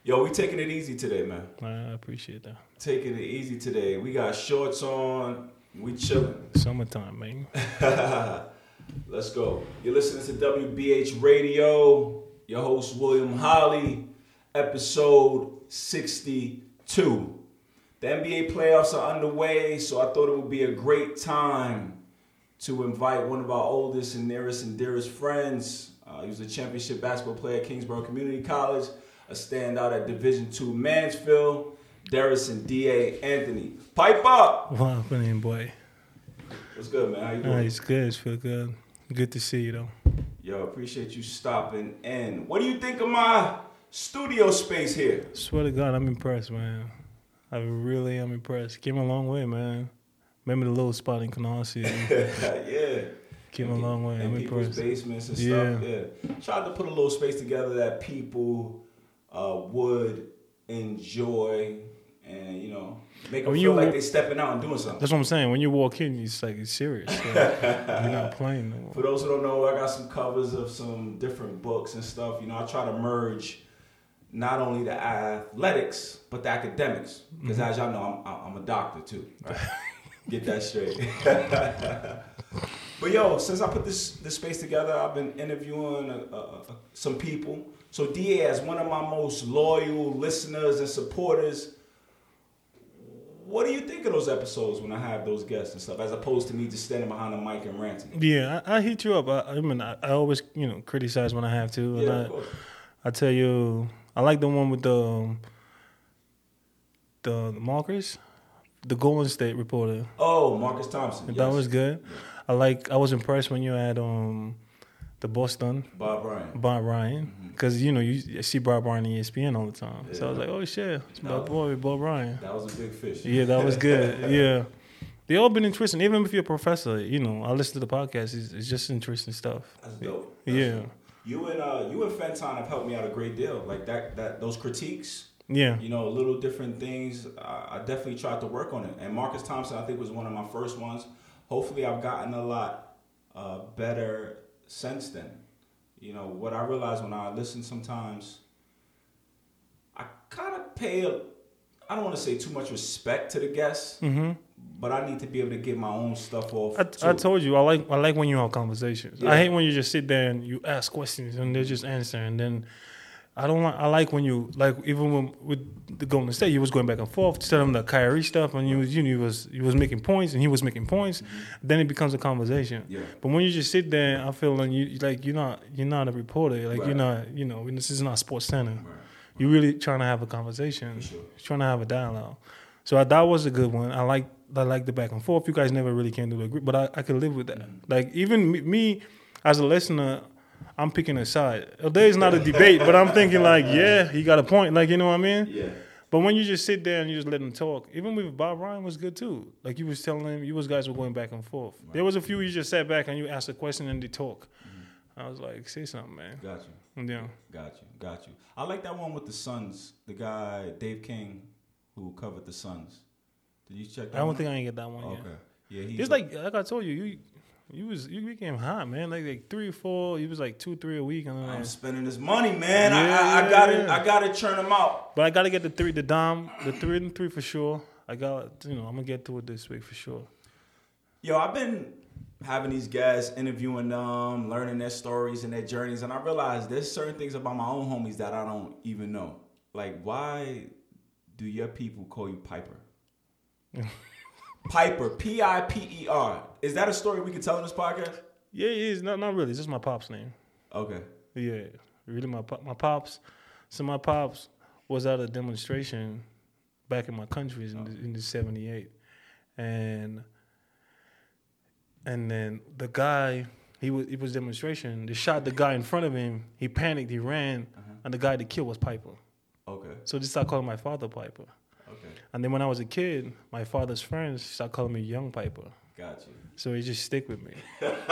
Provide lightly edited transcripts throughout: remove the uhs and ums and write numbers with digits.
Yo, we taking it easy today, man. I appreciate that. Taking it easy today. We got shorts on. We chilling. Summertime, man. Let's go. You're listening to WBH Radio. Your host, William Holly. Episode 62. The NBA playoffs are underway, so I thought it would be a great time to invite one of our oldest and nearest and dearest friends. He was a championship basketball player at Kingsborough Community College, a standout at Division II Mansfield, Darrison D.A. Anthony. Pipe up! What happening, boy? What's good, man? How you doing? It's good. It's feel good. Good to see you, though. Yo, appreciate you stopping in. What do you think of my studio space here? Swear to God, I'm impressed, man. I really am impressed. Came a long way, man. Remember the little spot in Canarsie? Yeah. Came a long way. I'm in people's impressed. basements and stuff. Yeah. Tried to put a little space together that people would enjoy and, you know, make them feel like they're stepping out and doing something. That's what I'm saying. When you walk in, it's like it's serious. You're not playing no more. For those who don't know, I got some covers of some different books and stuff. You know, I try to merge not only the athletics, but the academics. Because as y'all know, I'm a doctor too. Right? Get that straight. But yo, since I put this space together, I've been interviewing some people. So DA, as one of my most loyal listeners and supporters, what do you think of those episodes when I have those guests and stuff, as opposed to me just standing behind the mic and ranting? Yeah, I hit you up. I mean, I always, criticize when I have to. Yeah, And of course. I tell you, I like the one with the Marcus, the Golden State reporter. Oh, Marcus Thompson. That was good. I was impressed when you had the Boston Bob Ryan, because you see Bob Ryan on ESPN all the time. Yeah. So I was like, oh shit, it's my boy Bob Ryan. That was a big fish. Yeah, that was good. Yeah, they all been interesting. Even if you're a professor, I listen to the podcast. It's just interesting stuff. That's dope. Dope. You and Fenton have helped me out a great deal. Like that those critiques. Yeah. Little different things. I definitely tried to work on it. And Marcus Thompson, I think, was one of my first ones. Hopefully, I've gotten a lot better since then. What I realize when I listen sometimes, I kind of pay I don't want to say too much respect to the guests, but I need to be able to get my own stuff off. I told you, I like when you have conversations. Yeah. I hate when you just sit there and you ask questions and they just answer, and then I like when you, like, even with the Golden State, you was going back and forth to tell them the Kyrie stuff, and you was making points and he was making points. Then it becomes a conversation. Yeah. But when you just sit there, I feel like you're not a reporter. Like, right. You're not, this is not Sports Center. Right. You're really trying to have a conversation. For sure. You're trying to have a dialogue. So that was a good one. I like the back and forth. You guys never really came to agree, but I could live with that. Like, even me as a listener, I'm picking a side. There's not a debate, but I'm thinking like, yeah, he got a point. Like, you know what I mean? Yeah. But when you just sit there and you just let him talk, even with Bob Ryan was good too. Like, you was telling him, you guys were going back and forth. Right. There was a few you just sat back and you asked a question and they talk. I was like, say something, man. Got you. Yeah. Got you. I like that one with the Suns. The guy, Dave King, who covered the Suns. Did you check that I don't think I ain't get that one yet. Okay. Yeah, it's like I told you, you became hot, man. Like 3 or 4. He was like 2, 3 a week. And then I'm spending this money, man. Yeah. I gotta churn them out. But I gotta get the 3 and 3 for sure. I'm gonna get to it this week for sure. Yo, I've been having these guys, interviewing them, learning their stories and their journeys, and I realized there's certain things about my own homies that I don't even know. Like, why do your people call you Piper? Piper, Piper. Is that a story we can tell in this podcast? Yeah, it is. Not really. It's just my pop's name. Okay. Yeah, really my pops. So my pops was at a demonstration back in my country in the 78. And then the guy, he was demonstration. They shot the guy in front of him. He panicked. He ran. And the guy that killed was Piper. Okay. So they started calling my father Piper. Okay. And then when I was a kid, my father's friends started calling me Young Piper. Got you. So it just stick with me.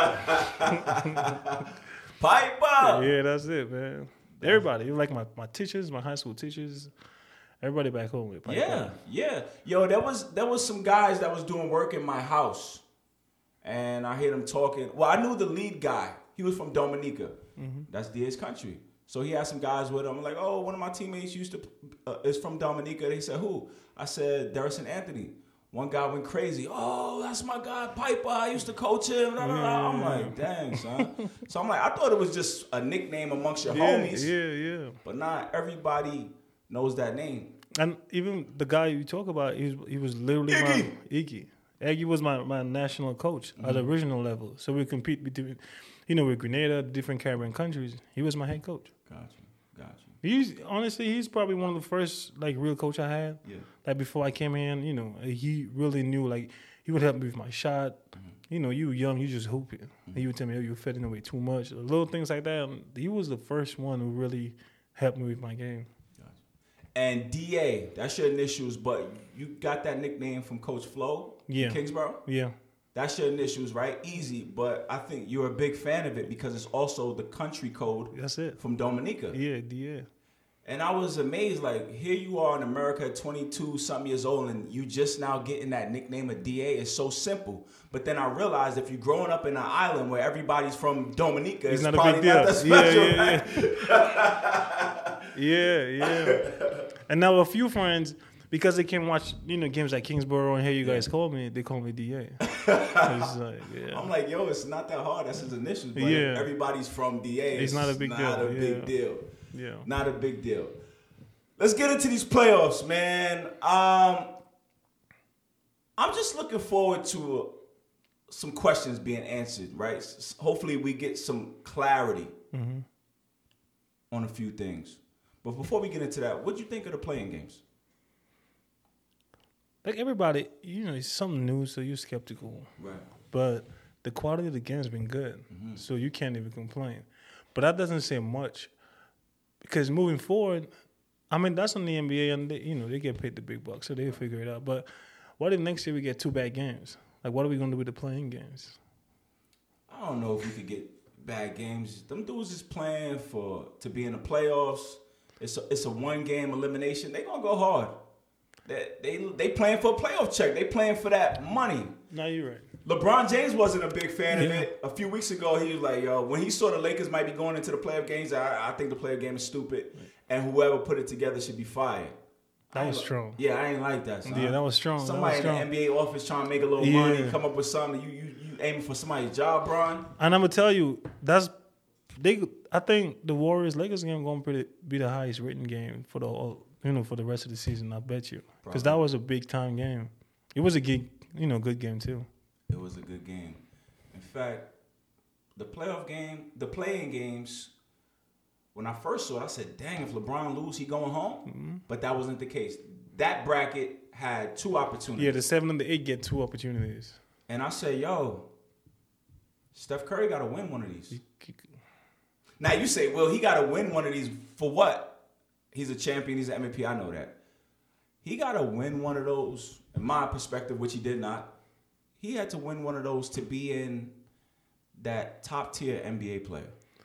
Piper! Yeah, that's it, man. Everybody, like my teachers, my high school teachers, everybody back home with Piper. Yeah. Yo, there was some guys that was doing work in my house. And I heard them talking. Well, I knew the lead guy. He was from Dominica. That's DA's country. So he had some guys with him. I'm like, oh, one of my teammates is from Dominica. They said, who? I said, Darrison Anthony. One guy went crazy. Oh, that's my guy, Piper. I used to coach him. Blah, blah, blah. I'm like, dang, son. So I'm like, I thought it was just a nickname amongst your homies. Yeah. But not everybody knows that name. And even the guy you talk about, he was literally Iggy. Iggy was my national coach at the original level. So we compete between, with Grenada, different Caribbean countries. He was my head coach. Got you. He's probably one of the first real coach I had. Yeah. Like before I came in, he really knew he would help me with my shot. You were young, you just hooping. He would tell me, oh, you're fitting away too much. Little things like that. He was the first one who really helped me with my game. And DA, that's your initials, but you got that nickname from Coach Flo in Kingsborough? Yeah. That's your initials, right? Easy, but I think you're a big fan of it because it's also the country code. That's it. From Dominica. Yeah, DA. And I was amazed, here you are in America at 22-something years old, and you just now getting that nickname of DA. It's so simple. But then I realized if you're growing up in an island where everybody's from Dominica, it's probably not that special, right? Yeah. And now a few friends, because they can watch, games like Kingsborough and hear you guys call me, they call me DA. I'm like, yo, it's not that hard. That's his initials. But everybody's from DA. It's not a big deal. Big deal. Yeah. Not a big deal. Let's get into these playoffs, man. I'm just looking forward to some questions being answered, right? Hopefully we get some clarity on a few things. But before we get into that, what do you think of the playing games? Like everybody, it's something new, so you're skeptical. Right. But the quality of the game's been good, so you can't even complain. But that doesn't say much, because moving forward, that's on the NBA, and they get paid the big bucks, so they'll figure it out. But what if next year we get 2 bad games? What are we gonna do with the playing games? I don't know if we could get bad games. Them dudes is playing to be in the playoffs. It's a 1-game elimination. They gonna go hard. They playing for a playoff check. They playing for that money. No, you're right. LeBron James wasn't a big fan of it. A few weeks ago, he was like, yo, when he saw the Lakers might be going into the playoff games, I think the playoff game is stupid, and whoever put it together should be fired. That was strong. Yeah, I ain't like that, son. Yeah, that was strong. Somebody in the NBA office trying to make a little money, come up with something. You aiming for somebody's job, Bron. And I'm gonna tell you, I think the Warriors-Lakers game going to be the highest rating game for the rest of the season. I bet you, because that was a big time game. It was a good game too. It was a good game. In fact, the playing games. When I first saw it, I said, "Dang, if LeBron lose, he going home." But that wasn't the case. That bracket had 2 opportunities. Yeah, the 7 and the 8 get 2 opportunities. And I said, "Yo, Steph Curry got to win one of these." Now you say, well, he got to win one of these for what? He's a champion. He's an MVP. I know that. He got to win one of those, in my perspective, which he did not. He had to win one of those to be in that top tier NBA player.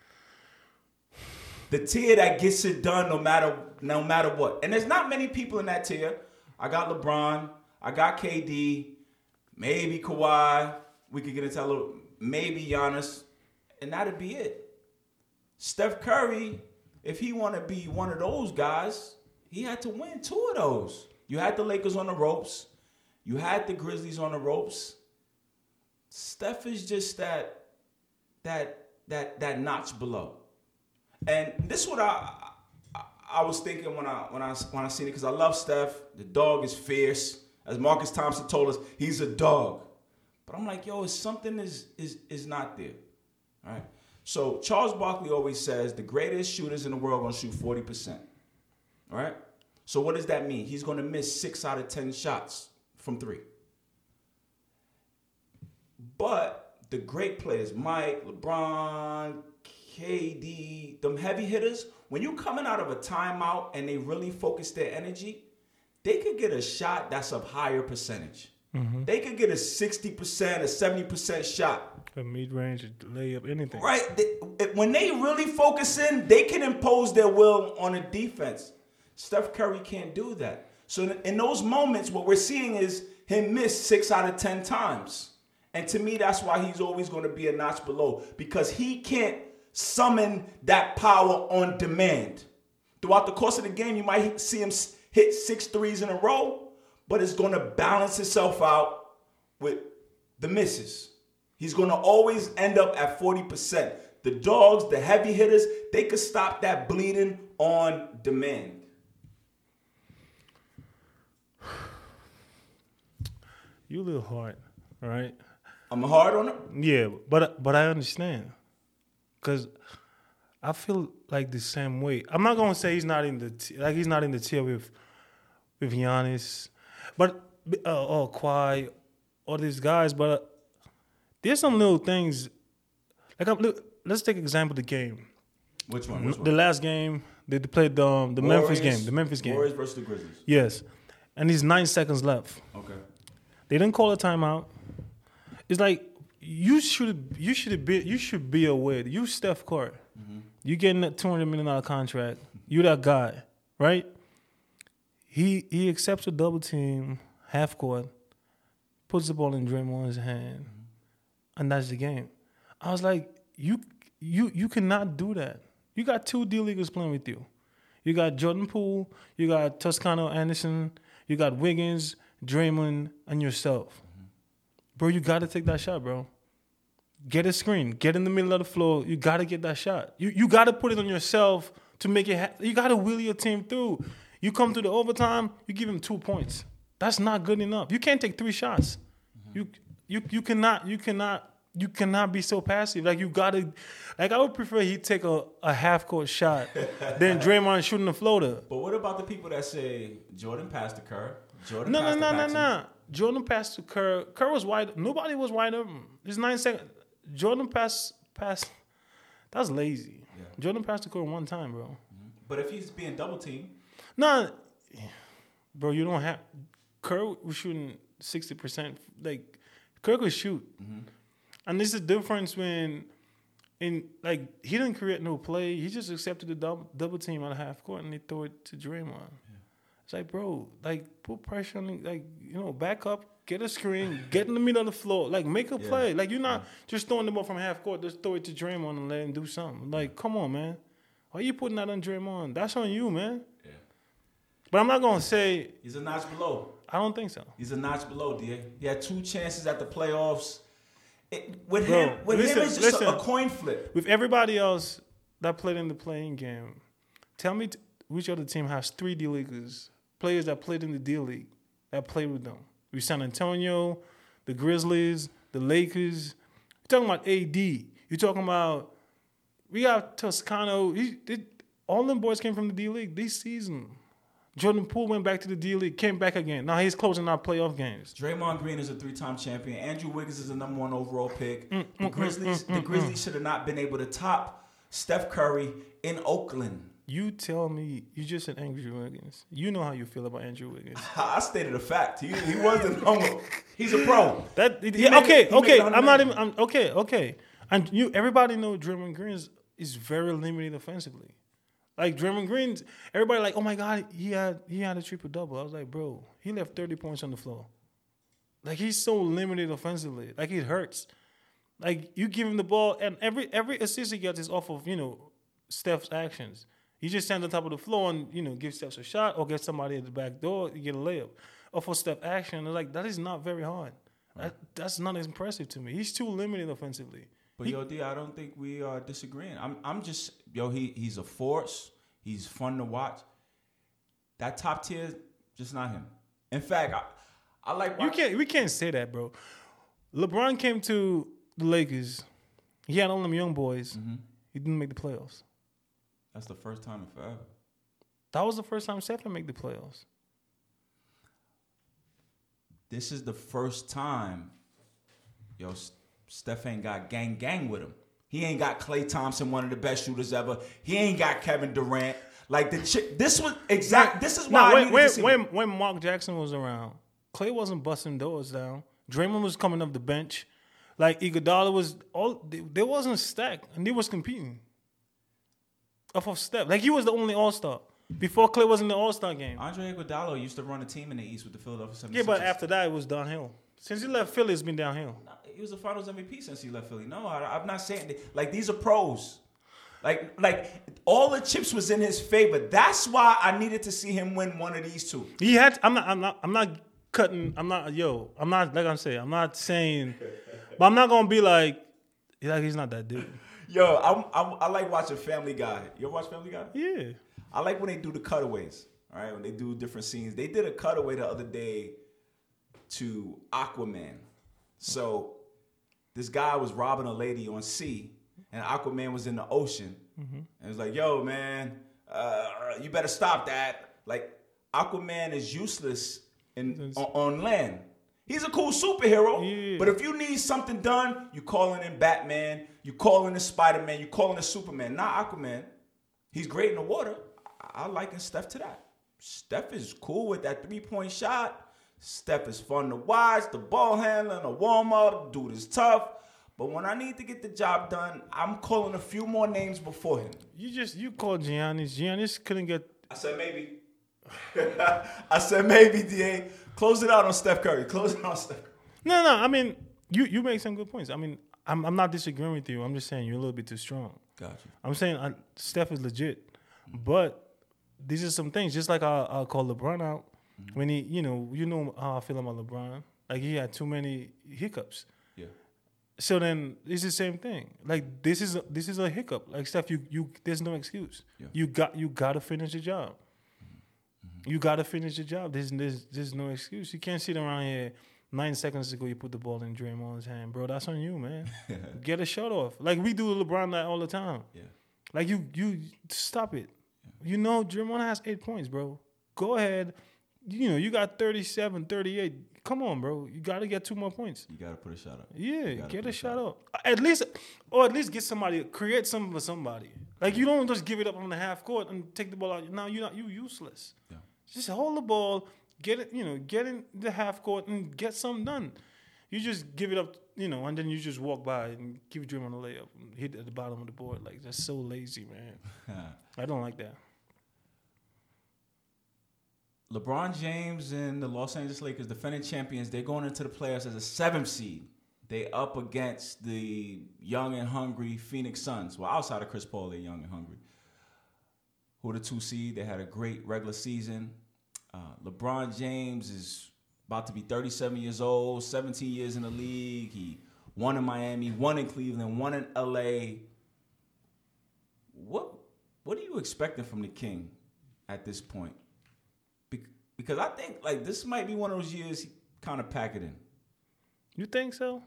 The tier that gets it done no matter what. And there's not many people in that tier. I got LeBron. I got KD. Maybe Kawhi. We could get into a little. Maybe Giannis. And that'd be it. Steph Curry, if he want to be one of those guys, he had to win 2 of those. You had the Lakers on the ropes. You had the Grizzlies on the ropes. Steph is just that notch below. And this is what I was thinking when I seen it, because I love Steph. The dog is fierce. As Marcus Thompson told us, he's a dog. But I'm like, yo, something is not there. All right. So Charles Barkley always says the greatest shooters in the world are going to shoot 40%. All right? So what does that mean? He's going to miss 6 out of 10 shots from 3. But the great players, Mike, LeBron, KD, them heavy hitters, when you're coming out of a timeout and they really focus their energy, they could get a shot that's of higher percentage. They could get a 60%, a 70% shot. A mid-range, a layup, anything. Right. When they really focus in, they can impose their will on a defense. Steph Curry can't do that. So in those moments, what we're seeing is him miss 6 out of 10 times. And to me, that's why he's always going to be a notch below. Because he can't summon that power on demand. Throughout the course of the game, you might see him hit 6 threes in a row, but it's going to balance itself out with the misses. He's going to always end up at 40%. The dogs, the heavy hitters, they could stop that bleeding on demand. You a little hard, all right? I'm hard on him? Yeah, but I understand. Because I feel like the same way. I'm not going to say he's not in the tier with Giannis, but or Kawhi, all these guys, but there's some little things. Let's take example the game. Which one? The last game they played the Memphis game. The Memphis game. Warriors versus the Grizzlies. Yes, and there's 9 seconds left. Okay. They didn't call a timeout. It's like you should be aware. You Steph Curry. Mm-hmm. You getting that $200 million contract. You that guy, right? He accepts a double team, half court, puts the ball in Draymond's hand, and that's the game. I was like, you cannot do that. You got 2 D-Leaguers playing with you. You got Jordan Poole, you got Toscano Anderson, you got Wiggins, Draymond, and yourself. Mm-hmm. Bro, you got to take that shot, bro. Get a screen. Get in the middle of the floor. You got to get that shot. You got to put it on yourself to make it you got to wheel your team through. You come to the overtime, you give him 2 points. That's not good enough. You can't take 3 shots. Mm-hmm. You cannot be so passive. Like you gotta, like I would prefer he take a half court shot than Draymond shooting a floater. But what about the people that say Jordan passed to Kerr? No. Jordan passed to Kerr. Kerr was wide. Nobody was wide open. It's 9 seconds. Jordan passed. That's lazy. Yeah. Jordan passed to Kerr 1 time, bro. Mm-hmm. But if he's being double teamed, bro, you don't have. Kerr was shooting 60%. Like Kerr could shoot. Mm-hmm. And this is the difference when, he didn't create no play. He just accepted the double team out of half court and they throw it to Draymond. Yeah. It's like, bro, put pressure on him, back up, get a screen, get in the middle of the floor, make a play. Like, you're not just throwing the ball from half court, just throw it to Draymond and let him do something. Like, come on, man. Why are you putting that on Draymond? That's on you, man. Yeah. But I'm not going to say... He's a notch below. I don't think so. He's a notch below, D.A. He had 2 chances at the playoffs. With him, it's just a coin flip. With everybody else that played in the playing game, tell me which other team has 3 D-Leaguers, players that played in the D-League, that played with them. We San Antonio, the Grizzlies, the Lakers. You're talking about AD. You're talking about, we got Toscano. All them boys came from the D-League this season. Jordan Poole went back to the D-League, came back again. Now he's closing out playoff games. Draymond Green is a 3-time champion. Andrew Wiggins is the number 1 overall pick. The Grizzlies should have not been able to top Steph Curry in Oakland. You tell me, you just said Andrew Wiggins. You know how you feel about Andrew Wiggins. I stated a fact. He wasn't humble. He's a pro. Okay. And everybody know Draymond Green is very limited offensively. Like Draymond Green, everybody oh my God, he had a triple-double. I was like, bro, he left 30 points on the floor. Like he's so limited offensively. Like it hurts. Like you give him the ball, and every assist he gets is off of Steph's actions. He just stands on top of the floor and gives Steph a shot or get somebody at the back door, you get a layup. Off of Steph action, that is not very hard. Right. That's not impressive to me. He's too limited offensively. But D, I don't think we are disagreeing. I'm just he's a force. He's fun to watch. That top tier, just not him. In fact, I like. We can't say that, bro. LeBron came to the Lakers. He had all them young boys. Mm-hmm. He didn't make the playoffs. That's the first time in forever. That was the first time Steph didn't make the playoffs. This is the first time, Steph ain't got gang with him. He ain't got Klay Thompson, one of the best shooters ever. He ain't got Kevin Durant. This was exact. This is why when Mark Jackson was around, Klay wasn't busting doors down. Draymond was coming up the bench. Iguodala was they wasn't stacked and they was competing off of Steph. He was the only All-Star. Before Klay was in the All-Star game. Andre Iguodala used to run a team in the East with the Philadelphia 76ers. Yeah, but after that, it was downhill. Since he left Philly, it's been downhill. He was a Finals MVP since he left Philly. No, I'm not saying that. These are pros. Like all the chips was in his favor. That's why I needed to see him win one of these two. He had. I'm not cutting. I'm not. Yo. I'm not like I'm saying. I'm not saying. But I'm not gonna be like he's not that dude. Yo, I like watching Family Guy. You ever watch Family Guy? Yeah. I like when they do the cutaways. All right, when they do different scenes. They did a cutaway the other day to Aquaman. So this guy was robbing a lady on sea, and Aquaman was in the ocean. Mm-hmm. And it was like, yo, man, you better stop that. Like, Aquaman is useless on land. He's a cool superhero, yeah. But if you need something done, you calling in Batman, you calling in Spider-Man, you calling in Superman. Not Aquaman. He's great in the water. I liken Steph to that. Steph is cool with that 3-point shot. Steph is fun to watch. The ball handling, the warm-up, dude is tough. But when I need to get the job done, I'm calling a few more names before him. You called Giannis. Giannis couldn't get. I said maybe. I said maybe, DA. Close it out on Steph Curry. Close it on Steph Curry. No. I mean, you make some good points. I mean, I'm not disagreeing with you. I'm just saying you're a little bit too strong. Gotcha. I'm saying Steph is legit, but these are some things. Just like I'll call LeBron out when he, you know how I feel about LeBron. Like he had too many hiccups. Yeah. So then it's the same thing. Like this is a hiccup. Like Steph, you there's no excuse. Yeah. You got to finish the job. Mm-hmm. You got to finish the job. There's no excuse. You can't sit around here. 9 seconds ago, you put the ball in Draymond's hand, bro. That's on you, man. Get a shot off. Like we do LeBron that all the time. Yeah. Like you stop it. Yeah. You know Draymond has 8 points, bro. Go ahead. You got 37, 38. Come on, bro. You got to get 2 more points. You got to put a shot up. Yeah, get a shot up. At least get somebody, create something for somebody. Like you don't just give it up on the half court and take the ball out. Now you useless. Yeah. Just hold the ball. Get it, get in the half court and get something done. You just give it up, and then you just walk by and give Draymond a layup and hit at the bottom of the board. Like, that's so lazy, man. I don't like that. LeBron James and the Los Angeles Lakers, defending champions, they're going into the playoffs as a 7th seed. They up against the young and hungry Phoenix Suns. Well, outside of Chris Paul, they're young and hungry. Who are the 2 seed? They had a great regular season. LeBron James is about to be 37 years old, 17 years in the league. He won in Miami, won in Cleveland, won in LA. What are you expecting from the King at this point? Because I think like this might be one of those years he kind of pack it in. You think so?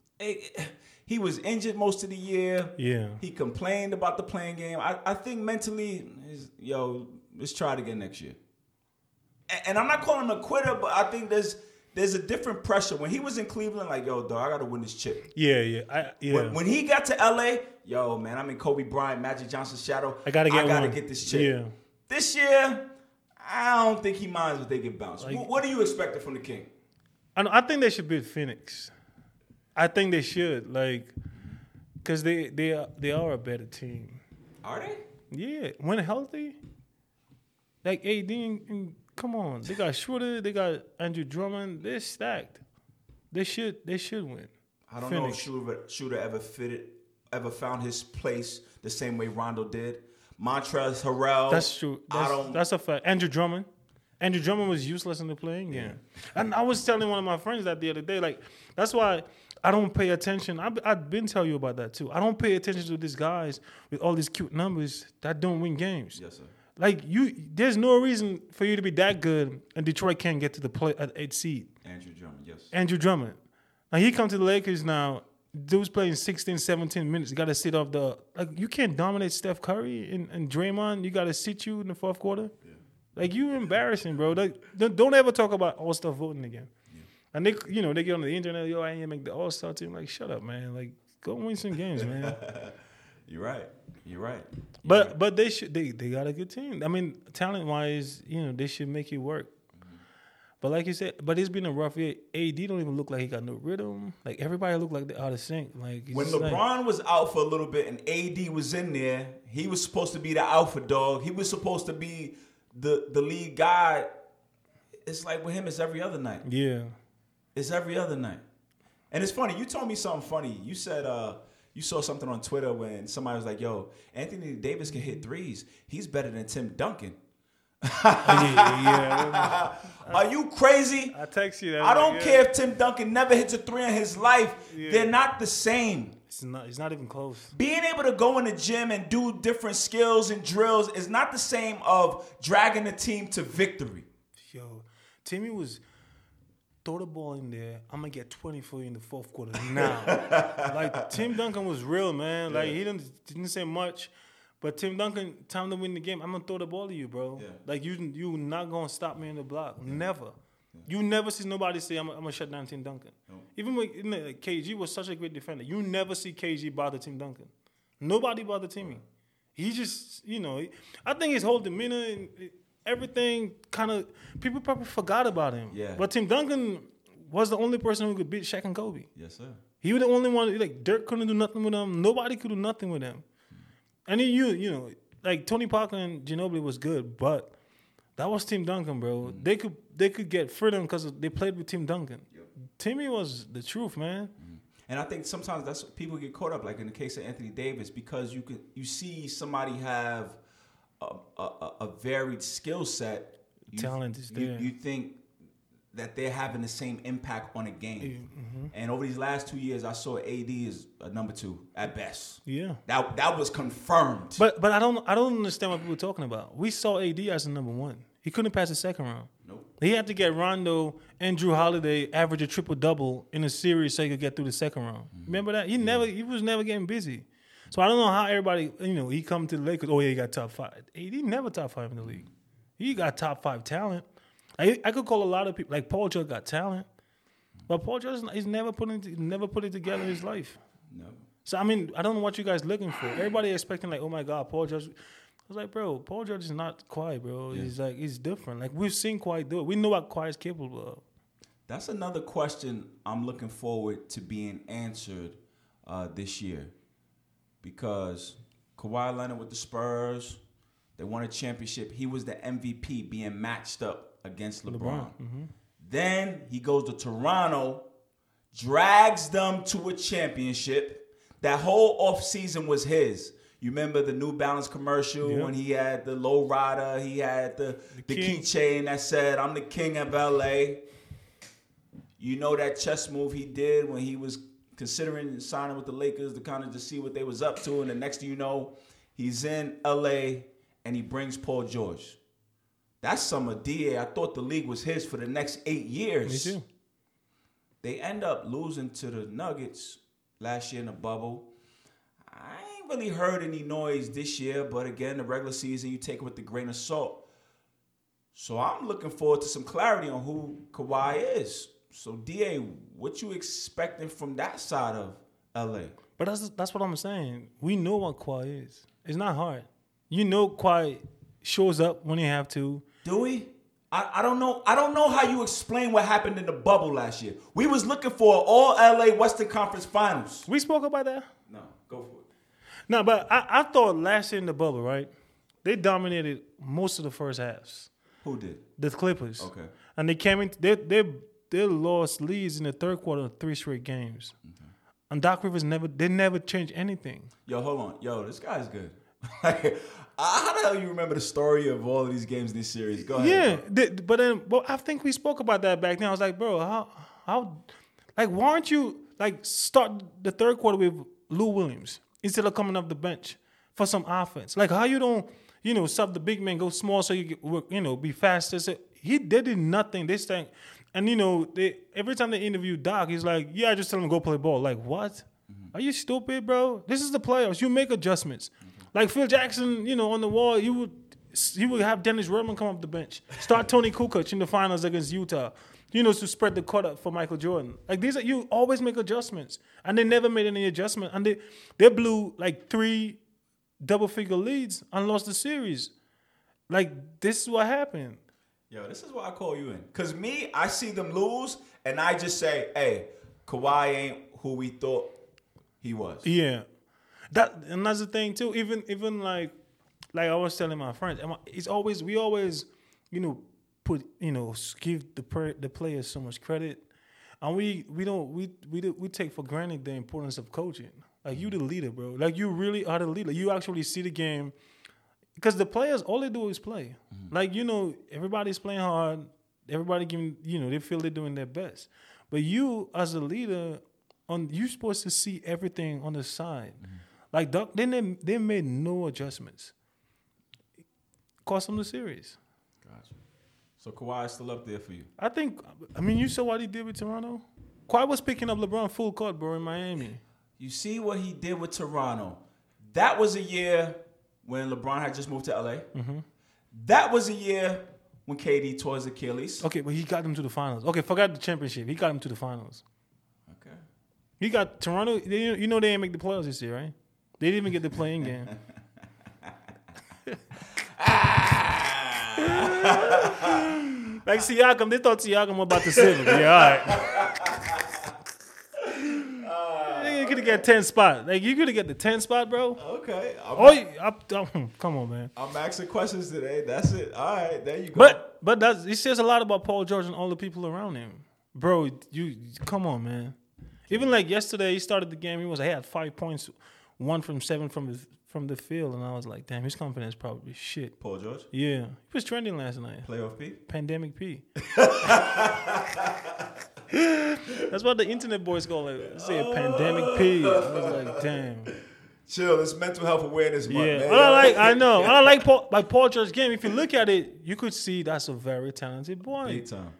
He was injured most of the year. Yeah. He complained about the playing game. I think mentally, let's try it again next year. And I'm not calling him a quitter, but I think there's a different pressure. When he was in Cleveland, like, yo, dog, I got to win this chip. Yeah. When he got to LA, yo, man, I'm in Kobe Bryant, Magic Johnson's shadow. I got to get this chip. Yeah. This year, I don't think he minds if they get bounced. Like, what are you expecting from the King? I think they should beat Phoenix. I think they should, because they are a better team. Are they? Yeah. When healthy, like AD and come on, they got Schroeder, they got Andrew Drummond. They're stacked. They should win. I don't know if Schroeder ever found his place the same way Rondo did. Montrezl Harrell. That's true. That's a fact. Andrew Drummond was useless in the playing game. And I was telling one of my friends that the other day. Like that's why I don't pay attention. I've been telling you about that too. I don't pay attention to these guys with all these cute numbers that don't win games. Yes, sir. Like there's no reason for you to be that good, and Detroit can't get to the play at 8th seed. Andrew Drummond, yes. Andrew Drummond. Now he come to the Lakers now. Dude's playing 16, 17 minutes. You got to sit off you can't dominate Steph Curry and Draymond. You got to sit you in the 4th quarter. Yeah. Like you embarrassing, bro. Don't ever talk about All-Star voting again. Yeah. And they get on the internet. Yo, I ain't make the All-Star team. Like shut up, man. Like go win some games, man. You're right. But they should. They got a good team. I mean, talent wise, they should make it work. Mm-hmm. But like you said, it's been a rough year. AD don't even look like he got no rhythm. Like everybody look like they're out of sync. Like when LeBron was out for a little bit and AD was in there, he was supposed to be the alpha dog. He was supposed to be the lead guy. It's like with him, it's every other night. Yeah, it's every other night. And it's funny. You told me something funny. You said You saw something on Twitter when somebody was like, "Yo, Anthony Davis can hit threes. He's better than Tim Duncan." Yeah. Are you crazy? I text you that. I don't care if Tim Duncan never hits a three in his life. Yeah. They're not the same. It's not even close. Being able to go in the gym and do different skills and drills is not the same of dragging the team to victory. Yo, Timmy was throw the ball in there. I'm gonna get 20 for you in the fourth quarter now. Like Tim Duncan was real, man. Like he didn't say much, but Tim Duncan, time to win the game. I'm gonna throw the ball to you, bro. Yeah. Like you not gonna stop me in the block. Yeah. Never. Yeah. You never see nobody say I'm gonna shut down Tim Duncan. No. Even when KG was such a great defender, you never see KG bother Tim Duncan. Nobody bother Timmy. He just, I think his whole demeanor and everything kind of, people probably forgot about him. Yeah. But Tim Duncan was the only person who could beat Shaq and Kobe. Yes, sir. He was the only one, like Dirk couldn't do nothing with him. Nobody could do nothing with him. And then like Tony Parker and Ginobili was good, but that was Tim Duncan, bro. Mm-hmm. They could get freedom because they played with Tim Duncan. Yep. Timmy was the truth, man. Mm-hmm. And I think sometimes that's what people get caught up, like in the case of Anthony Davis, because you see somebody have a varied skill set. Talent is there. You think that they're having the same impact on a game. Mm-hmm. And over these last 2 years, I saw AD is a number 2 at best. Yeah, that was confirmed. But I don't understand what people are talking about. We saw AD as a number 1. He couldn't pass the second round. Nope. He had to get Rondo and Drew Holiday average a triple-double in a series so he could get through the second round. Mm-hmm. Remember that? He was never getting busy. So I don't know how everybody, he come to the Lakers, oh, yeah, he got top 5. AD never top 5 in the league. He got top 5 talent. I could call a lot of people, like Paul George got talent, but Paul George he's never put it together in his life. No. So, I mean, I don't know what you guys looking for. Everybody expecting, like, oh, my God, Paul George. I was like, bro, Paul George is not Kawhi, bro. Yeah. He's different. Like, we've seen Kawhi do it. We know what Kawhi is capable of. That's another question I'm looking forward to being answered this year. Because Kawhi Leonard with the Spurs, they won a championship. He was the MVP being matched up against LeBron. Mm-hmm. Then he goes to Toronto, drags them to a championship. That whole offseason was his. You remember the New Balance commercial when he had the low rider, he had the keychain that said, "I'm the king of LA." You know that chess move he did when he was considering signing with the Lakers to kind of just see what they was up to, and the next thing you know, he's in LA and he brings Paul George. That's some of DA. I thought the league was his for the next 8 years. Me too. They end up losing to the Nuggets last year in the bubble. I ain't really heard any noise this year, but again, the regular season, you take it with a grain of salt. So I'm looking forward to some clarity on who Kawhi is. So, DA, what you expecting from that side of LA? But that's what I'm saying. We know what Kawhi is. It's not hard. You know Kawhi shows up when he have to. Do we? I don't know. I don't know how you explain what happened in the bubble last year. We was looking for all LA Western Conference Finals. We spoke about that? No, go for it. No, but I thought last year in the bubble, right? They dominated most of the first halves. Who did? The Clippers. Okay. And they came in. They lost leads in the third quarter of 3 straight games. Okay. And Doc Rivers never changed anything. Yo, hold on. Yo, this guy's good. How the hell you remember the story of all of these games in this series? Go ahead. Yeah, but I think we spoke about that back then. I was like, bro, how, like, why aren't you start the third quarter with Lou Williams instead of coming off the bench for some offense? Like, how you don't, sub the big man, go small so you can, be faster. So they did nothing. They stank. And, every time they interview Doc, he's like, yeah, just tell him to go play ball. Like, what? Mm-hmm. Are you stupid, bro? This is the playoffs. You make adjustments. Mm-hmm. Like Phil Jackson, on the wall, he would have Dennis Rodman come off the bench. Start Tony Kukoc in the finals against Utah, to spread the court up for Michael Jordan. Like, you always make adjustments. And they never made any adjustment. And they blew, 3 double-figure leads and lost the series. Like, this is what happened. Yo, this is why I call you in. Because I see them lose, and I just say, hey, Kawhi ain't who we thought he was. Yeah. And that's the thing, too. Even like I was telling my friends, we always, give the players so much credit. And we take for granted the importance of coaching. Like, you the leader, bro. Like, you really are the leader. You actually see the game. Because the players, all they do is play. Like, everybody's playing hard. Everybody giving, they feel they're doing their best. But you, as a leader, you're supposed to see everything on the side. Like, they made no adjustments. Cost them the series. Gotcha. So Kawhi is still up there for you? You saw what he did with Toronto? Kawhi was picking up LeBron full court, bro, in Miami. You see what he did with Toronto. That was a year when LeBron had just moved to LA. That was a year when KD tore his Achilles. Okay, but he got them to the finals. Okay, forgot the championship. He got them to the finals. Okay. He got Toronto. They didn't make the playoffs this year, right? They didn't even get the play-in game. Like Siakam, they thought Siakam was about to save him. Yeah, all right. You could have got 10 spot. Like, you could have got the 10 spot, bro. Okay. Come on, man. I'm asking questions today. That's it. All right, there you go. But it says a lot about Paul George and all the people around him, bro. You come on, man. Even like yesterday, he started the game. He had 5 points, 1 from 7 from the field, and I was like, damn, his confidence probably shit. Paul George? Yeah, he was trending last night. Playoff P? Pandemic P. That's what the internet boys call it. They say Pandemic P. I was like, damn. Chill, it's Mental Health Awareness Month, man. I know. I like Paul George's game. If you look at it, you could see that's a very talented boy. Big time.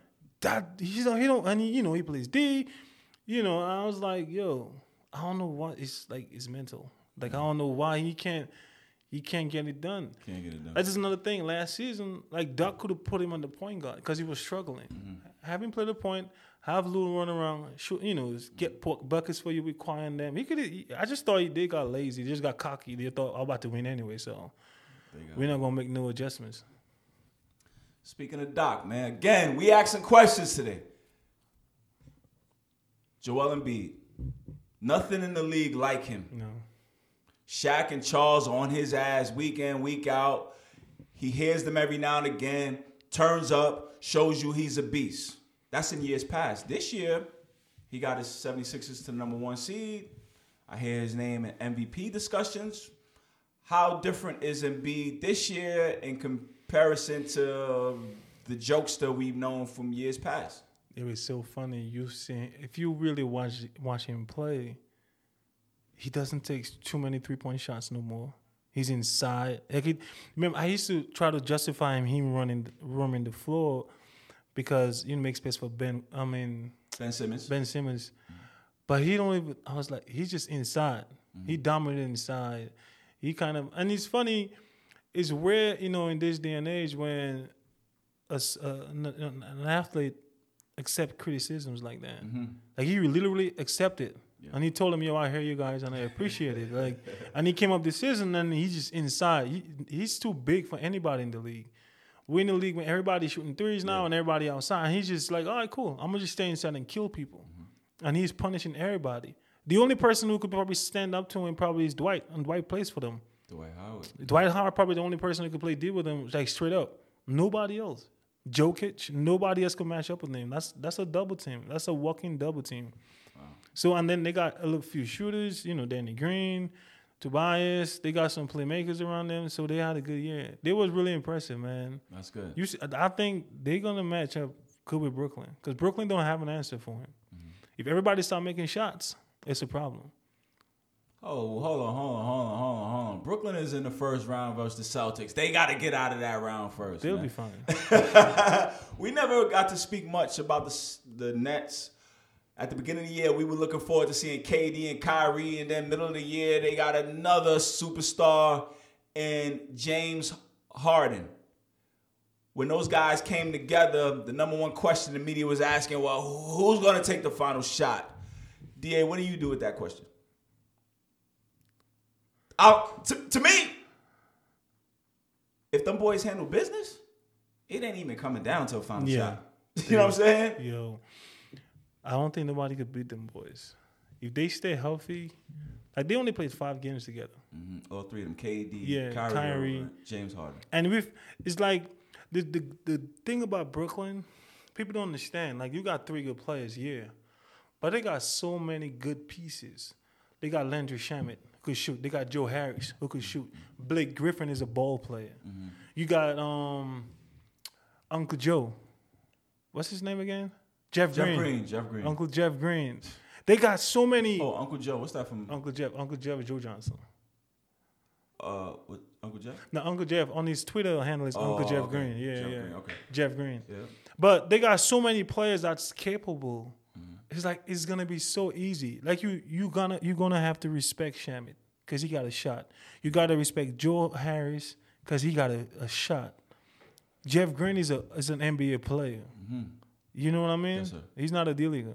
He plays D. I was like, yo, I don't know what it's mental. Like, I don't know why he can't get it done. Can't get it done. That's just another thing. Last season, like, Doc could have put him on the point guard because he was struggling. Have him play the point, have Lou run around, shoot, get buckets for you, requiring them. I just thought they got lazy. They just got cocky. They thought, I'm about to win anyway, so we're not going to make no adjustments. Speaking of Doc, man, again, we asking questions today. Joel Embiid. Nothing in the league like him. No. Shaq and Charles are on his ass week in, week out. He hears them every now and again, turns up, shows you he's a beast. That's in years past. This year, he got his 76ers to the number 1 seed. I hear his name in MVP discussions. How different is Embiid this year in comparison to the jokester we've known from years past? It was so funny. If you really watch him play, he doesn't take too many 3-point shots no more. He's inside. Remember, I used to try to justify him roaming the floor because make space for Ben Simmons. But he don't even. I was like, he's just inside. He dominated inside. He and it's funny. It's rare, in this day and age when an athlete accept criticisms like that. Like, he literally accepted. Yeah. And he told him, yo, I hear you guys and I appreciate it. Like, and he came up this season and he's just inside. He's too big for anybody in the league. We're in the league when everybody's shooting threes now and everybody outside. And he's just like, all right, cool. I'm going to just stay inside and kill people. And he's punishing everybody. The only person who could probably stand up to him probably is Dwight. And Dwight plays for them. Dwight Howard probably the only person who could play D with him, like, straight up. Nobody else. Jokic, nobody else can match up with him. That's a double team. That's a walking double team. Wow. So, and then they got a few shooters, Danny Green, Tobias. They got some playmakers around them, so they had a good year. They was really impressive, man. That's good. I think they're going to match up good with Brooklyn because Brooklyn don't have an answer for him. If everybody start making shots, it's a problem. Oh, hold on. Brooklyn is in the first round versus the Celtics. They got to get out of that round first. They'll be fine. We never got to speak much about the Nets. At the beginning of the year, we were looking forward to seeing KD and Kyrie. And then middle of the year, they got another superstar in James Harden. When those guys came together, the number one question the media was asking, well, who's going to take the final shot? DA, what do you do with that question? To me, if them boys handle business, it ain't even coming down to a final shot. You know what I'm saying? Yo, I don't think nobody could beat them boys. If they stay healthy, like they only played 5 games together. Mm-hmm. All 3 of them, KD, Kyrie, James Harden. And it's like the thing about Brooklyn, people don't understand. Like, you got 3 good players, but they got so many good pieces. They got Landry Shamet who could shoot. They got Joe Harris who could shoot. Blake Griffin is a ball player. You got Uncle Joe. What's his name again? Jeff Green. Uncle Jeff Green. They got so many. Oh, Uncle Joe. What's that from? Uncle Jeff is Joe Johnson. What, Uncle Jeff? No, Uncle Jeff. On his Twitter handle is Uncle Jeff Green. Yeah, Jeff yeah. Green, okay. Jeff Green. Yeah. But they got so many players that's capable. It's like it's gonna be so easy. Like you're gonna have to respect Shamet because he got a shot. You gotta respect Joe Harris because he got a shot. Jeff Green is an NBA player. You know what I mean? Yes, sir. He's not a D-leaguer.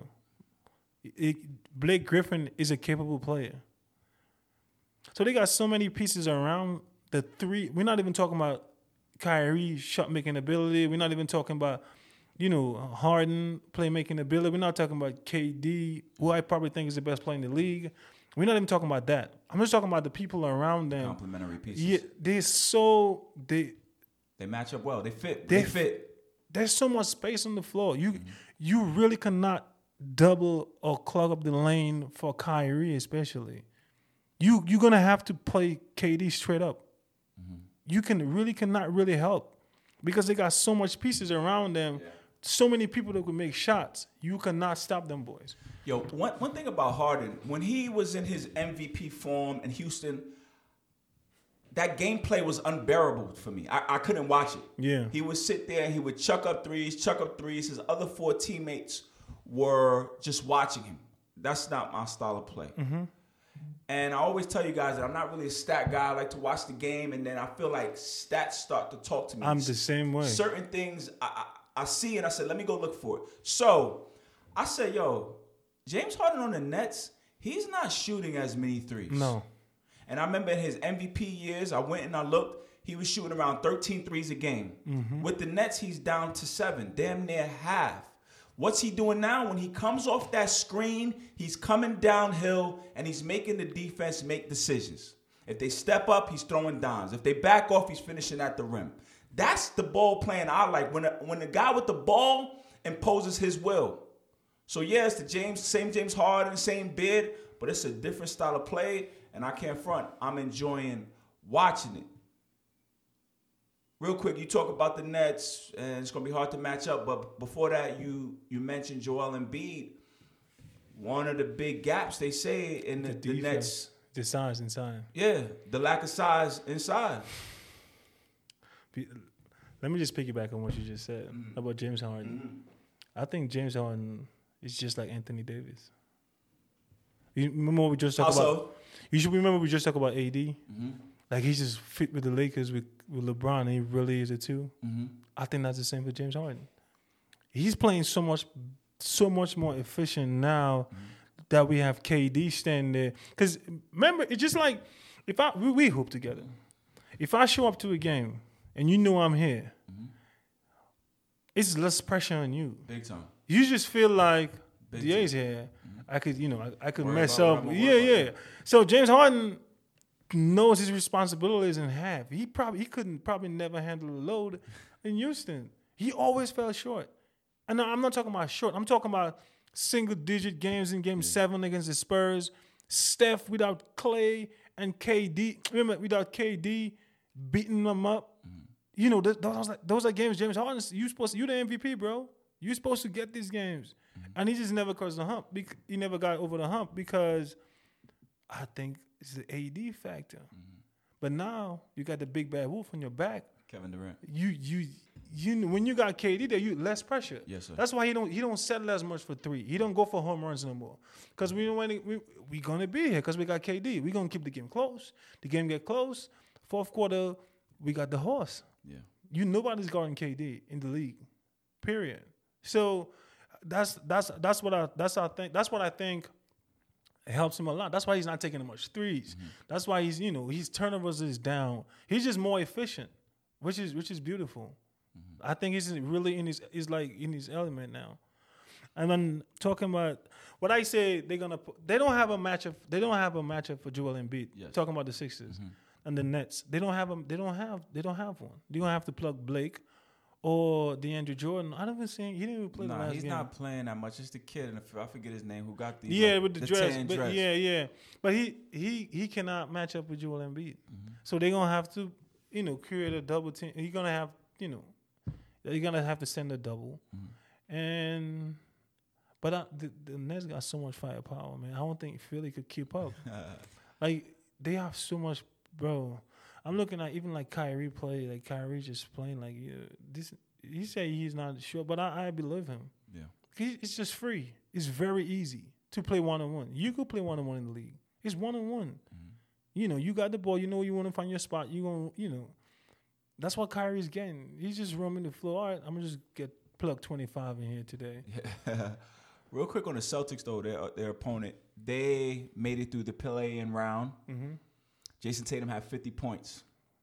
Blake Griffin is a capable player. So they got so many pieces around the three. We're not even talking about Kyrie's shot-making ability. We're not even talking about, Harden playmaking ability. We're not talking about KD, who I probably think is the best player in the league. We're not even talking about that. I'm just talking about the people around them. Complementary pieces. Yeah, they match up well. They fit. They fit. There's so much space on the floor. You really cannot double or clog up the lane for Kyrie, especially. You're gonna have to play KD straight up. You cannot really help because they got so much pieces around them. Yeah. So many people that could make shots. You cannot stop them boys. Yo, one thing about Harden, when he was in his MVP form in Houston, that gameplay was unbearable for me. I couldn't watch it. Yeah. He would sit there and he would chuck up threes. His other 4 teammates were just watching him. That's not my style of play. And I always tell you guys that I'm not really a stat guy. I like to watch the game, and then I feel like stats start to talk to me. I'm the same way. Certain things I see, and I said, let me go look for it. So I said, yo, James Harden on the Nets, he's not shooting as many threes. No. And I remember in his MVP years, I went and I looked. He was shooting around 13 threes a game. With the Nets, he's down to 7, damn near half. What's he doing now? When he comes off that screen, he's coming downhill and he's making the defense make decisions. If they step up, he's throwing dimes. If they back off, he's finishing at the rim. That's the ball playing I like. When the guy with the ball imposes his will. So yeah, it's the same James Harden, same bid, but it's a different style of play, and I can't front. I'm enjoying watching it. Real quick, you talk about the Nets, and it's going to be hard to match up. But before that, you mentioned Joel Embiid. One of the big gaps, they say, in the Nets. The size inside. Yeah, the lack of size inside. Let me just piggyback on what you just said about James Harden. I think James Harden is just like Anthony Davis. You remember what we just talked about? You should remember we just talked about AD. Like he's just fit with the Lakers with LeBron, and he really is a 2. I think that's the same for James Harden. He's playing so much more efficient now that we have KD standing there. Because remember, it's just like if we hoop together. If I show up to a game and you know I'm here, it's less pressure on you. Big time. You just feel like DA's here. I could mess up. Yeah. So James Harden knows his responsibilities in half. He couldn't never handle the load in Houston. He always fell short. And I'm not talking about short. I'm talking about single-digit games in Game 7 against the Spurs. Steph without Clay and KD. Remember, without KD beating them up. Those are games James Harden, you're the MVP, bro. You're supposed to get these games. And he just never crossed the hump. He never got over the hump because I think it's the AD factor. But now you got the big bad wolf on your back. Kevin Durant. You when you got KD there, you less pressure. Yes, sir. That's why he don't settle as much for 3. He don't go for home runs no more. Because we gonna be here because we got KD. We gonna keep the game close. The game get close. Fourth quarter, we got the horse. Yeah. Nobody's guarding KD in the league. Period. So that's what I think it helps him a lot. That's why he's not taking as much threes. That's why his turnovers is down. He's just more efficient, which is beautiful. I think he's really in his element now. And then talking about what I say, they don't have a matchup. They don't have a matchup for Joel Embiid. Yes. Talking about the Sixers and the Nets, they don't have one. They're gonna have to plug Blake or DeAndre Jordan. I don't even see he didn't even play the last game. He's not playing that much. It's the kid, and I forget his name, who got with the dress. But yeah. But he cannot match up with Joel Embiid. Mm-hmm. So they're gonna have to, create a double team. You're gonna have, you're gonna have to send a double, But the Nets got so much firepower, man. I don't think Philly could keep up. Like they have so much, bro. I'm looking at even like Kyrie play. Like Kyrie just playing like this. He say he's not sure, but I believe him. Yeah, it's just free. It's very easy to play 1-on-1. You could play 1-on-1 in the league. It's 1-on-1. Mm-hmm. You got the ball. You want to find your spot. You gonna, That's what Kyrie's getting. He's just roaming the floor. All right, I'm gonna just get plug 25 in here today. Yeah. Real quick on the Celtics though, their opponent, they made it through the play-in round. Mm-hmm. Jason Tatum had 50 points.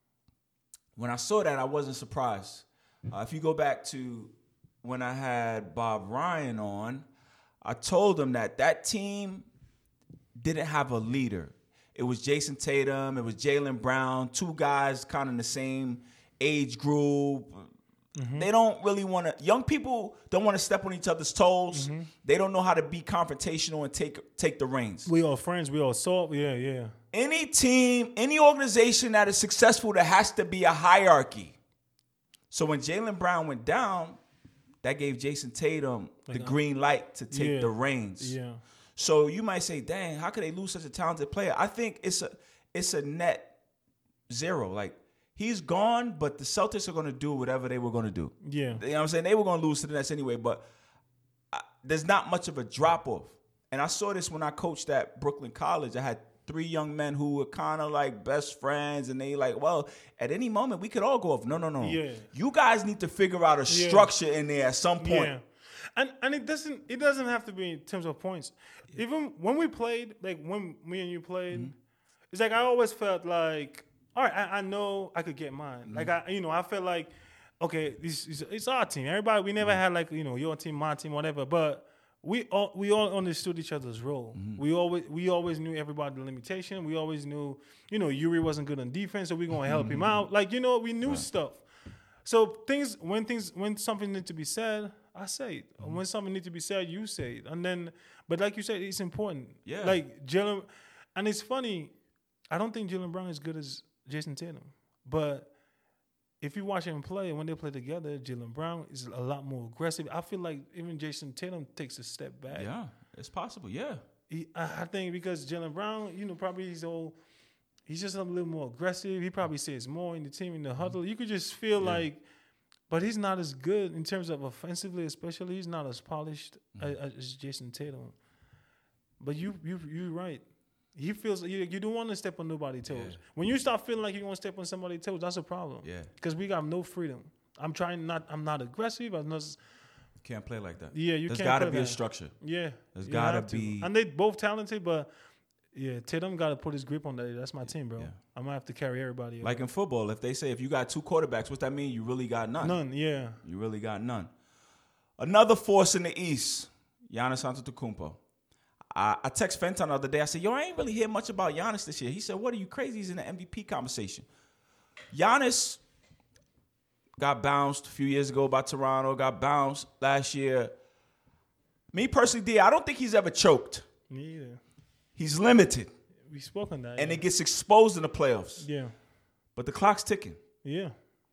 When I saw that, I wasn't surprised. If you go back to when I had Bob Ryan on, I told him that team didn't have a leader. It was Jason Tatum, it was Jaylen Brown, two guys kind of in the same age group. Mm-hmm. They don't really want to. Young people don't want to step on each other's toes. Mm-hmm. They don't know how to be confrontational and take the reins. We all friends. We all salt. Yeah. Any team, any organization that is successful, there has to be a hierarchy. So when Jaylen Brown went down, that gave Jason Tatum the green light to take the reins. Yeah. So you might say, "Dang, how could they lose such a talented player?" I think it's a net zero. Like. He's gone, but the Celtics are going to do whatever they were going to do. Yeah. You know what I'm saying? They were going to lose to the Nets anyway, but there's not much of a drop-off. And I saw this when I coached at Brooklyn College. I had 3 young men who were kind of like best friends, and they like, well, at any moment, we could all go off. No. Yeah. You guys need to figure out a structure in there at some point. Yeah. And it doesn't have to be in terms of points. Even when we played, like when me and you played, it's like I always felt like, all right, I know I could get mine. Like I felt like, okay, it's our team. Everybody, we never had like your team, my team, whatever. But we all understood each other's role. Mm-hmm. We always knew everybody's limitation. We always knew Yuri wasn't good on defense, so we're gonna help him out. Like we knew stuff. So when something needs to be said, I say it. Mm-hmm. When something needs to be said, you say it. And then, but like you said, it's important. Yeah. Like Jaylen, and it's funny. I don't think Jaylen Brown is good as Jason Tatum. But if you watch him play, when they play together, Jaylen Brown is a lot more aggressive. I feel like even Jason Tatum takes a step back. Yeah, it's possible, yeah. I think because Jaylen Brown, probably he's just a little more aggressive. He probably says more in the team, in the huddle. You could just feel like, but he's not as good in terms of offensively, especially. He's not as polished as Jason Tatum. But you're right. He feels you don't want to step on nobody's toes. Yeah. When you start feeling like you want to step on somebody's toes, that's a problem. Yeah. Because we got no freedom. I'm not aggressive. You can't play like that. Yeah, There's got to be a structure. Yeah. There's got to be. And they both talented, but Tatum got to put his grip on that. That's my team, bro. Yeah. I'm going to have to carry everybody over. Like in football, if they say if you got 2 quarterbacks, what's that mean? You really got none. None, yeah. You really got none. Another force in the East, Giannis Antetokounmpo. I text Fenton the other day. I said, I ain't really hear much about Giannis this year. He said, what are you crazy? He's in the MVP conversation. Giannis got bounced a few years ago by Toronto, got bounced last year. Me personally, I don't think he's ever choked. Me either. He's limited. We spoke on that. And it gets exposed in the playoffs. Yeah. But the clock's ticking. Yeah.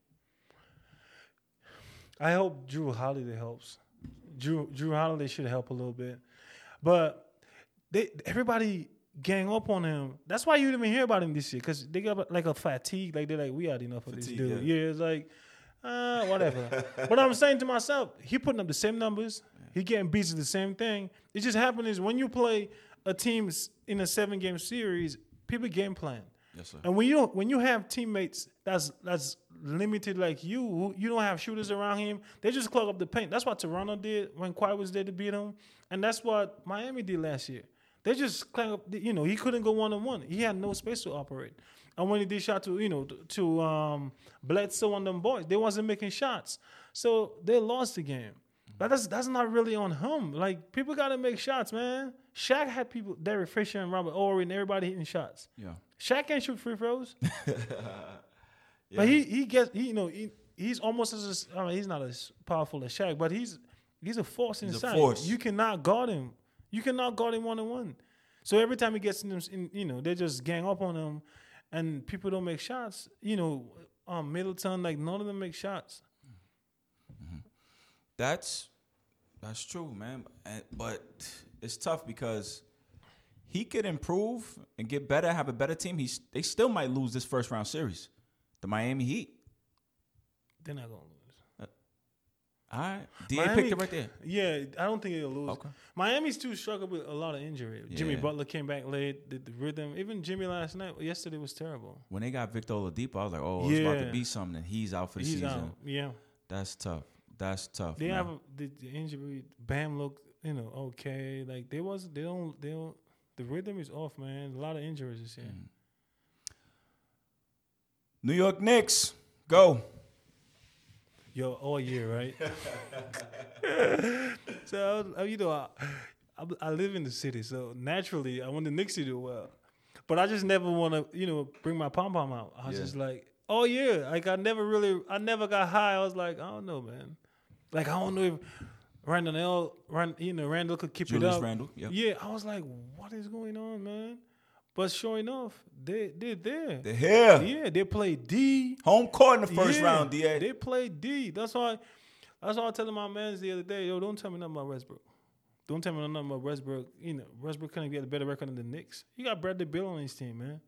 I hope Drew Holiday helps. Drew Holiday should help a little bit. But everybody gang up on him. That's why you didn't even hear about him this year, because they got like a fatigue. Like they're like, we had enough of this dude. Yeah, it's like, whatever. But I'm saying to myself, he putting up the same numbers. He getting beats at the same thing. It just happens when you play a team in a 7-game series, people game plan. Yes, sir. And when you have teammates that's limited like you don't have shooters around him, they just clog up the paint. That's what Toronto did when Kawhi was there to beat him, and that's what Miami did last year. They just clang up. He couldn't go 1-on-1. He had no space to operate. And when he did shot to Bledsoe and them boys, they wasn't making shots, so they lost the game. But that's not really on him. Like, people got to make shots, man. Shaq had people, Derek Fisher and Robert Ory, and everybody hitting shots. Yeah. Shaq can't shoot free throws. Yeah. But he he's almost he's not as powerful as Shaq, but he's a force inside. A force. You cannot guard him. You cannot guard him 1-on-1. So every time he gets in them, they just gang up on him, and people don't make shots. Middleton, like none of them make shots. Mm-hmm. That's true, man. But it's tough because he could improve and get better, have a better team. They still might lose this first round series, the Miami Heat. They're not gonna lose. All right, DA picked it right there. Yeah, I don't think they'll lose. Okay. Miami's too struggled with a lot of injury. Yeah. Jimmy Butler came back late. The rhythm, even Jimmy yesterday was terrible. When they got Victor Oladipo, I was like, oh, it's about to be something. And he's out for the season. Out. Yeah, that's tough. They man. have the injury. Bam looked, okay. Like they don't. The rhythm is off, man. A lot of injuries this year. New York Knicks, go. Yo, all year, right? So, I live in the city, so naturally, I want the Knicks to do well. But I just never want to, bring my pom-pom out. I was just like, oh, yeah. Like, I never got high. I was like, I don't know, man. Like, I don't know if Randall could keep Julius it up. Randle, yep. Yeah, I was like, what is going on, man? But sure enough, they're there. They're here. Yeah, they play D. Home court in the first round, DA. They play D. That's why I was telling my mans the other day, yo, don't tell me nothing about Westbrook. Don't tell me nothing about Westbrook. Westbrook couldn't get a better record than the Knicks. You got Bradley Beal on his team, man.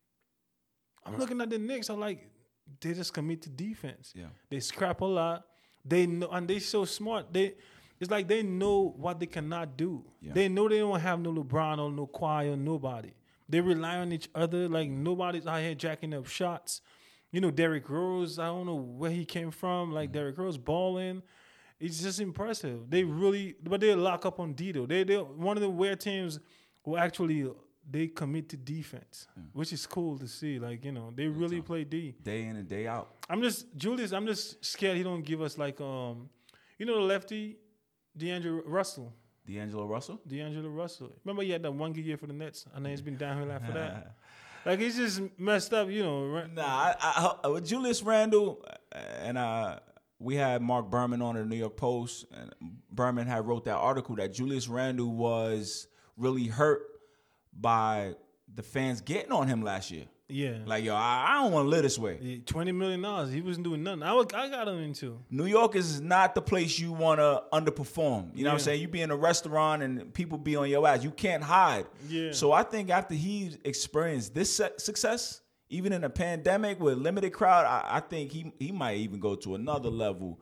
I'm looking at the Knicks. I'm like, they just commit to defense. Yeah. They scrap a lot. They know, and they're so smart. It's like they know what they cannot do. Yeah. They know they don't have no LeBron or no Kawhi or nobody. They rely on each other. Like, nobody's out here jacking up shots. Derrick Rose, I don't know where he came from. Like, Derrick Rose balling. It's just impressive. They lock up on D, though. They're one of the weird teams who actually, they commit to defense, which is cool to see. Like, they really play D. Day in and day out. I'm just scared he don't give us, like, the lefty, D'Angelo Russell. D'Angelo Russell? Remember he had that 1 good year for the Nets, and then he's been downhill after that. Like, he's just messed up, Right? Nah, I with Julius Randle, and we had Mark Berman on the New York Post, and Berman had wrote that article that Julius Randle was really hurt by the fans getting on him last year. Yeah. Like, yo, I don't want to live this way. Yeah, $20 million. He wasn't doing nothing. I got him into. New York is not the place you want to underperform. You know what I'm saying? You be in a restaurant and people be on your ass. You can't hide. Yeah. So I think after he experienced this success, even in a pandemic with a limited crowd, I think he might even go to another level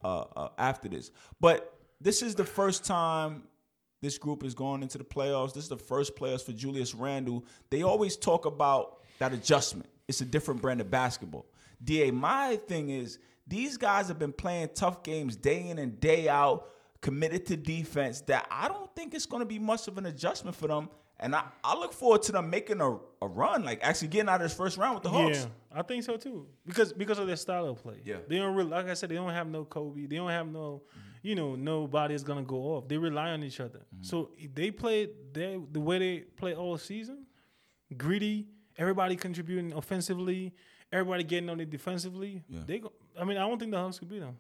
after this. But this is the first time this group is going into the playoffs. This is the first playoffs for Julius Randle. They always talk about that adjustment. It's a different brand of basketball. DA, my thing is these guys have been playing tough games day in and day out, committed to defense, that I don't think it's going to be much of an adjustment for them. And I look forward to them making a run, like actually getting out of this first round with the Hawks. Yeah, I think so too. Because of their style of play. Yeah. They don't really, like I said, they don't have no Kobe. They don't have no, nobody is going to go off. They rely on each other. Mm-hmm. So they play the way they play all season, greedy, everybody contributing offensively, everybody getting on it defensively. Yeah. I don't think the Hawks could beat them.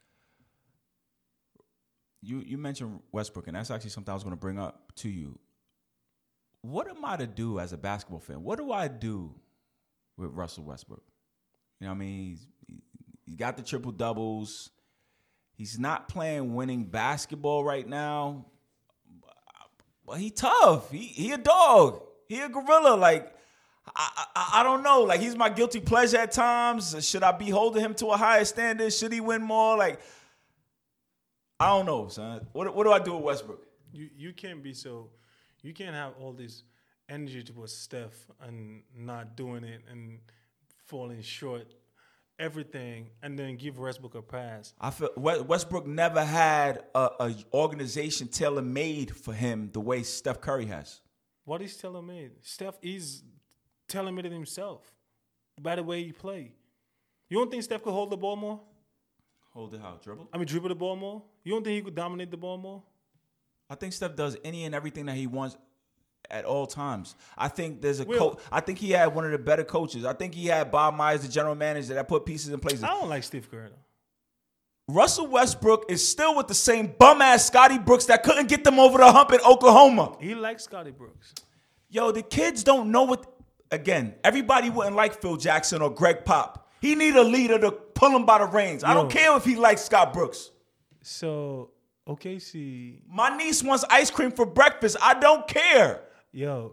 You mentioned Westbrook, and that's actually something I was going to bring up to you. What am I to do as a basketball fan? What do I do with Russell Westbrook? You know what I mean? He's got the triple doubles. He's not playing winning basketball right now. But he tough. He a dog. He a gorilla. Like, I don't know. Like, he's my guilty pleasure at times. Should I be holding him to a higher standard? Should he win more? Like, I don't know, son. What do I do with Westbrook? You can't be so. You can't have all this energy towards Steph and not doing it and falling short, everything, and then give Westbrook a pass. I feel Westbrook never had a organization tailor-made for him the way Steph Curry has. What is tailor-made? Steph is tailor-made himself by the way he play. You don't think Steph could hold the ball more? Hold it how? Dribble? Dribble the ball more? You don't think he could dominate the ball more? I think Steph does any and everything that he wants at all times. I think there's a coach. I think he had one of the better coaches. I think he had Bob Myers, the general manager, that put pieces in place. I don't like Steve Kerr, though. Russell Westbrook is still with the same bum-ass Scotty Brooks that couldn't get them over the hump in Oklahoma. He likes Scotty Brooks. Yo, the kids don't know what... Again, everybody wouldn't like Phil Jackson or Greg Pop. He need a leader to pull him by the reins. I don't care if he likes Scott Brooks. So, OKC... My niece wants ice cream for breakfast. I don't care. Yo.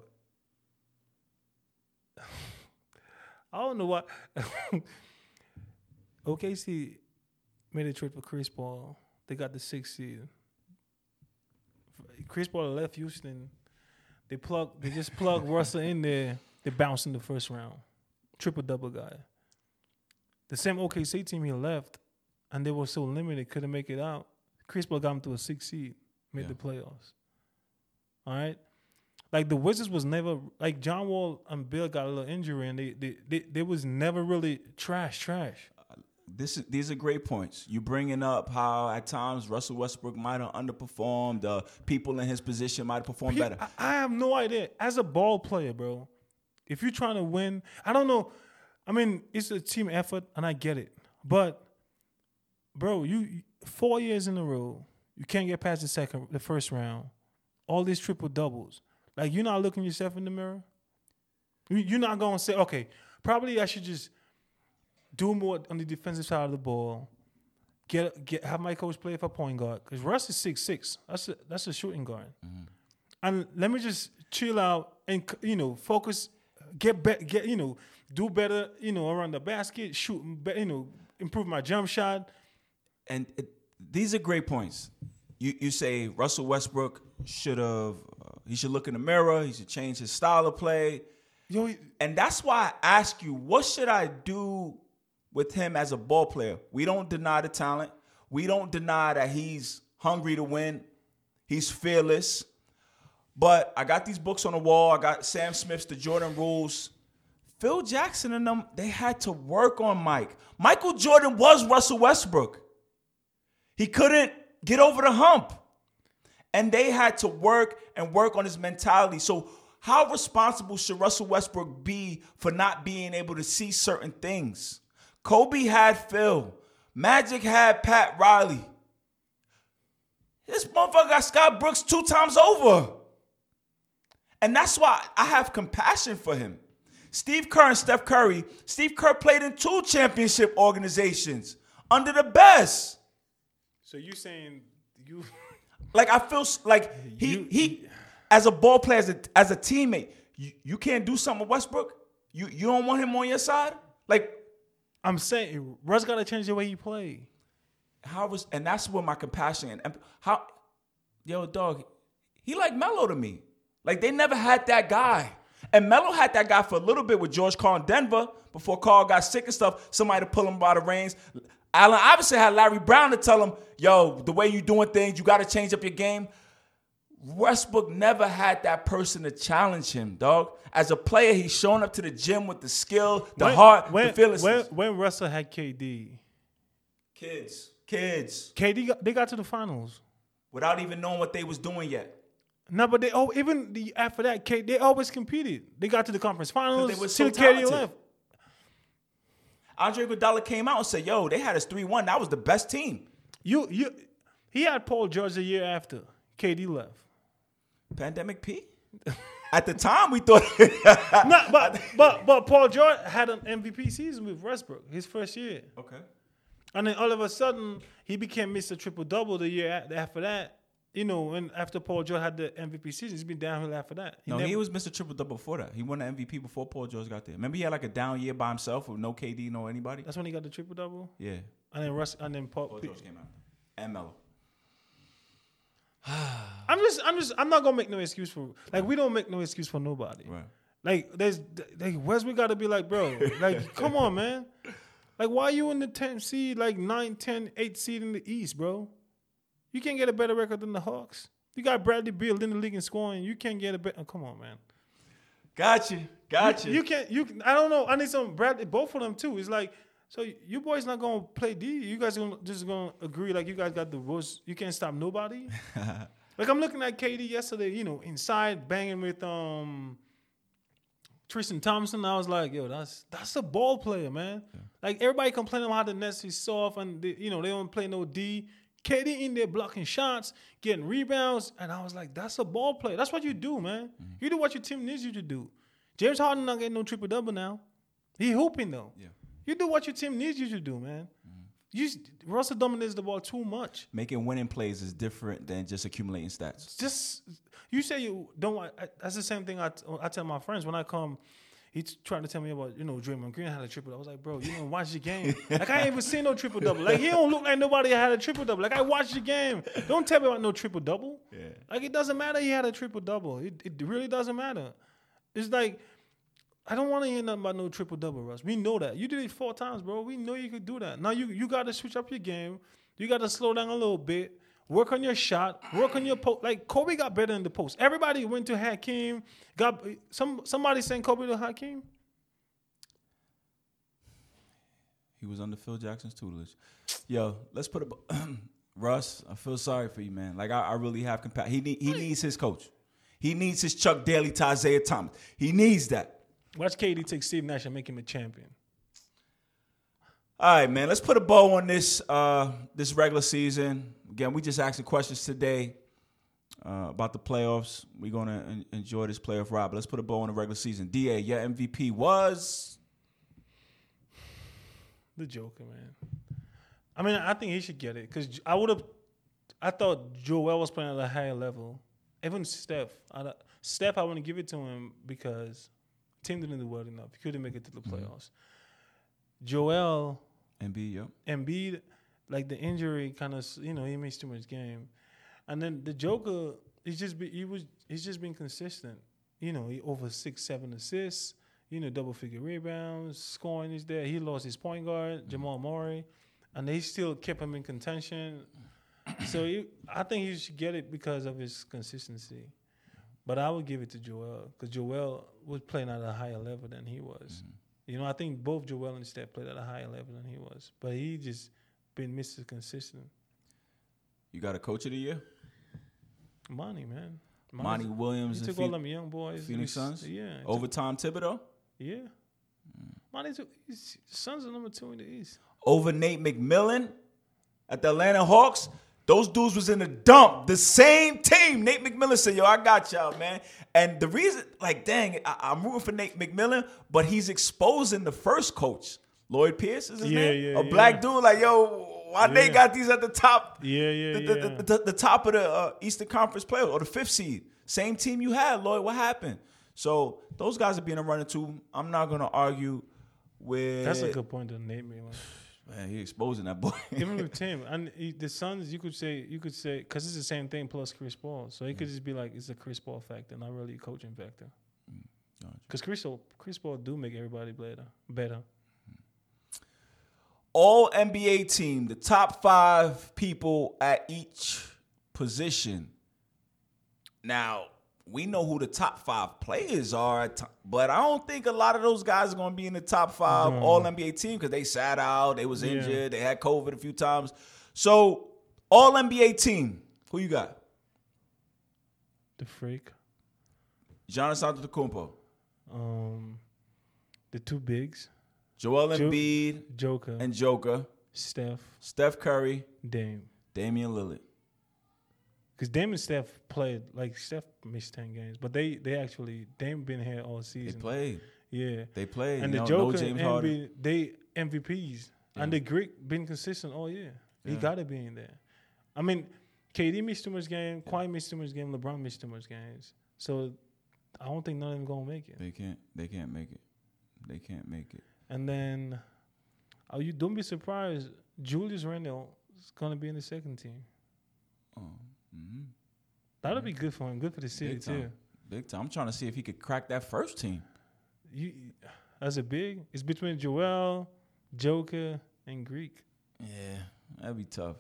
I don't know what... OKC made a trade for Chris Paul. They got the 6th seed. Chris Paul left Houston. They just plugged Russell in there. They bounced in the first round. Triple-double guy. The same OKC team he left, and they were so limited, couldn't make it out. Chris Paul got him to a 6th seed, made the playoffs. All right? Like, the Wizards was never... Like, John Wall and Bill got a little injury, and they was never really trash. These are great points. You bringing up how at times Russell Westbrook might have underperformed. People in his position might have performed better. I have no idea. As a ball player, bro, if you're trying to win, I don't know. I mean, it's a team effort, and I get it. But, bro, you 4 years in a row, you can't get past the first round. All these triple doubles. Like, you're not looking yourself in the mirror. You're not going to say, okay, probably I should just do more on the defensive side of the ball. Have my coach play for point guard, because Russ is 6'6". That's a shooting guard. Mm-hmm. And let me just chill out and focus, do better, around the basket, shoot, improve my jump shot. And these are great points. You say Russell Westbrook should look in the mirror. He should change his style of play. And that's why I ask you, what should I do with him as a ball player? We don't deny the talent. We don't deny that he's hungry to win. He's fearless. But I got these books on the wall. I got Sam Smith's The Jordan Rules. Phil Jackson and them, they had to work on Mike. Michael Jordan was Russell Westbrook. He couldn't get over the hump. And they had to work on his mentality. So how responsible should Russell Westbrook be for not being able to see certain things? Kobe had Phil. Magic had Pat Riley. This motherfucker got Scott Brooks 2 times over. And that's why I have compassion for him. Steve Kerr and Steph Curry. Steve Kerr played in 2 championship organizations under the best. So you saying you... Like, I feel like he as a ball player, as a teammate, you can't do something with Westbrook? You don't want him on your side? Like... I'm saying Russ got to change the way he play. And that's where my compassion and dog, he like Melo to me. Like, they never had that guy. And Melo had that guy for a little bit with George Karl in Denver before Karl got sick and stuff. Somebody to pull him by the reins. Allen Iverson had Larry Brown to tell him, yo, the way you doing things, you got to change up your game. Westbrook never had that person to challenge him, dog. As a player, he's showing up to the gym with the skill, the heart, the fearlessness. When Russell had KD. Kids. KD, they got to the finals. Without even knowing what they was doing yet. No, but after that, they always competed. They got to the conference finals. They were so KD left. Andre Iguodala came out and said, yo, they had us 3-1. That was the best team. He had Paul George the year after KD left. Pandemic P? At the time, we thought... but Paul George had an MVP season with Westbrook, his first year. Okay. And then all of a sudden, he became Mr. Triple-Double the year after that. And after Paul George had the MVP season, he's been downhill after that. He was Mr. Triple-Double before that. He won the MVP before Paul George got there. Remember he had like a down year by himself with no KD, no anybody? That's when he got the Triple-Double? Yeah. And then Paul George came out. And Melo. I'm not gonna make no excuse for, like, we don't make no excuse for nobody. Right. Like Westbrook got to be like, bro, like, come on, man. Like, why are you in the 10th seed, like 9, 10, 8 seed in the East, bro? You can't get a better record than the Hawks. You got Bradley Beal in the league and scoring. You can't get a better. Oh, come on, man. Gotcha. You can't. I don't know. I need some Bradley. Both of them too. It's like, so you boys not gonna play D. You guys just gonna agree like you guys got the worst. You can't stop nobody. Like I'm looking at KD yesterday, inside banging with Tristan Thompson. I was like, yo, that's a ball player, man. Yeah. Like everybody complaining about how the Nets is soft and they don't play no D. KD in there blocking shots, getting rebounds, and I was like, that's a ball player. That's what you do, man. Mm-hmm. You do what your team needs you to do. James Harden not getting no triple-double now. He hooping, though. Yeah. You do what your team needs you to do, man. Mm-hmm. Russell dominates the ball too much. Making winning plays is different than just accumulating stats. You say you don't want. That's the same thing I tell my friends when I come. He's trying to tell me about, Draymond Green had a triple-double. I was like, bro, you didn't watch the game. Like, I ain't even seen no triple-double. Like, he don't look like nobody had a triple-double. Like, I watched the game. Don't tell me about no triple-double. Yeah. Like, it doesn't matter he had a triple-double. It really doesn't matter. It's like, I don't want to hear nothing about no triple-double, Russ. We know that. You did it 4 times, bro. We know you could do that. Now, you got to switch up your game. You got to slow down a little bit. Work on your shot. Work on your post. Like, Kobe got better in the post. Everybody went to Hakeem. Somebody saying Kobe to Hakeem? He was under Phil Jackson's tutelage. Yo, let's put Russ, I feel sorry for you, man. Like, I really have compassion. He needs his coach. He needs his Chuck Daly to Isaiah Thomas. He needs that. Watch KD take Steve Nash and make him a champion. All right, man. Let's put a bow on this regular season. Again, we just asking questions today about the playoffs. We're going to enjoy this playoff ride, but let's put a bow on the regular season. DA, your MVP was? The Joker, man. I mean, I think he should get it because I thought Joel was playing at a higher level. Even Steph. I want to give it to him because team didn't do well enough. He couldn't make it to the playoffs. Joel. Embiid, yep. Embiid, like the injury kind of, he missed too much game. And then the Joker, he's just been consistent. He over 6-7 assists, double-figure rebounds, scoring is there. He lost his point guard, Jamal Murray, and they still kept him in contention. So I think he should get it because of his consistency. But I would give it to Joel because Joel was playing at a higher level than he was. Mm-hmm. I think both Joel and Steph played at a higher level than he was. But he just been Mr. Consistent. You got a coach of the year? Monty, man. Monty Williams. He took all them young boys. Phoenix Suns? Yeah. Over Tom Thibodeau? Yeah. Monty took his Suns are number 2 in the East. Over Nate McMillan at the Atlanta Hawks? Those dudes was in the dump. The same team. Nate McMillan said, yo, I got y'all, man. And the reason, dang, I'm rooting for Nate McMillan, but he's exposing the first coach. Lloyd Pierce is his name? A black dude, why they got these at the top? The top of the Eastern Conference playoffs or the 5th seed. Same team you had, Lloyd. What happened? So those guys are being a runner too. I'm not going to argue with. That's a good point to Nate McMillan. Man, he exposing that boy. Even with Tim and the Suns, you could say because it's the same thing plus Chris Paul, so it could just be like it's a Chris Paul factor, not really a coaching factor. Because Chris Paul do make everybody better. All NBA team, the top 5 people at each position. Now, we know who the top 5 players are, but I don't think a lot of those guys are going to be in the top 5 All-NBA team because they sat out, they was injured, they had COVID a few times. So, All-NBA team, who you got? The Freak. Giannis Antetokounmpo. The 2 bigs. Joel Embiid. Joker. Steph Curry. Damian Lillard. Because Dame and Steph played, Steph missed 10 games, but Dame been here all season. They played. Yeah. They played. And the Joker and Embiid, they MVPs. Yeah. And the Greek been consistent all year. Yeah. He got to be in there. I mean, KD missed too much game, Kawhi missed too much game, LeBron missed too much games. So, I don't think none of them going to make it. They can't make it. And then, you don't be surprised, Julius Randle is going to be in the second team. Oh. Mm-hmm. That'll be good for him. Good for the city, too. Big time. I'm trying to see if he could crack that first team. As a big, it's between Joel, Joker, and Greek. Yeah, that'd be tough.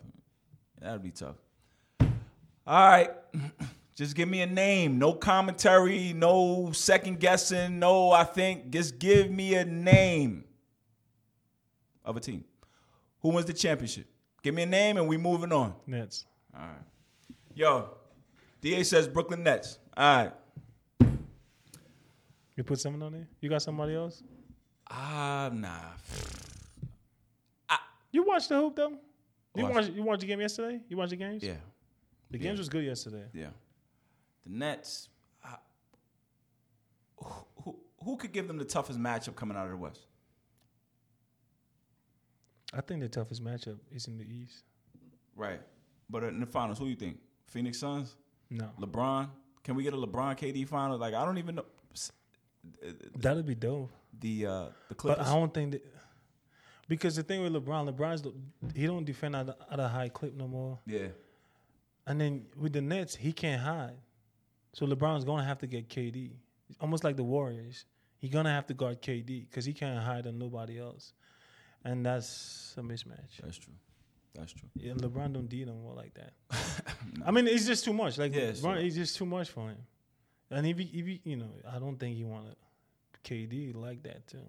All right. Just give me a name. No commentary, no second guessing, no I think. Just give me a name of a team. Who wins the championship? Give me a name and we moving on. Nets. All right. Yo, DA says Brooklyn Nets. All right. You put someone on there? You got somebody else? Nah. You watched the hoop though? You Watched. watched the game yesterday? You watched the games? Yeah. The games was good yesterday. Yeah. The Nets. Who could give them the toughest matchup coming out of the West? I think the toughest matchup is in the East. Right. But in the finals, who do you think? Phoenix Suns? No. LeBron? Can we get a LeBron KD final? Like, I don't even know. That'd be dope. The But Clippers. I don't think that, because the thing with LeBron's he don't defend at a high clip no more. Yeah. And then with the Nets, he can't hide. So LeBron's gonna have to get KD. Almost like the Warriors. He's gonna have to guard KD because he can't hide on nobody else. And that's a mismatch. That's true. That's true. Yeah, LeBron don't do no more like that. I mean, it's just too much. Like Yeah, LeBron, it's just too much for him. And if he, I don't think he wanted KD like that too.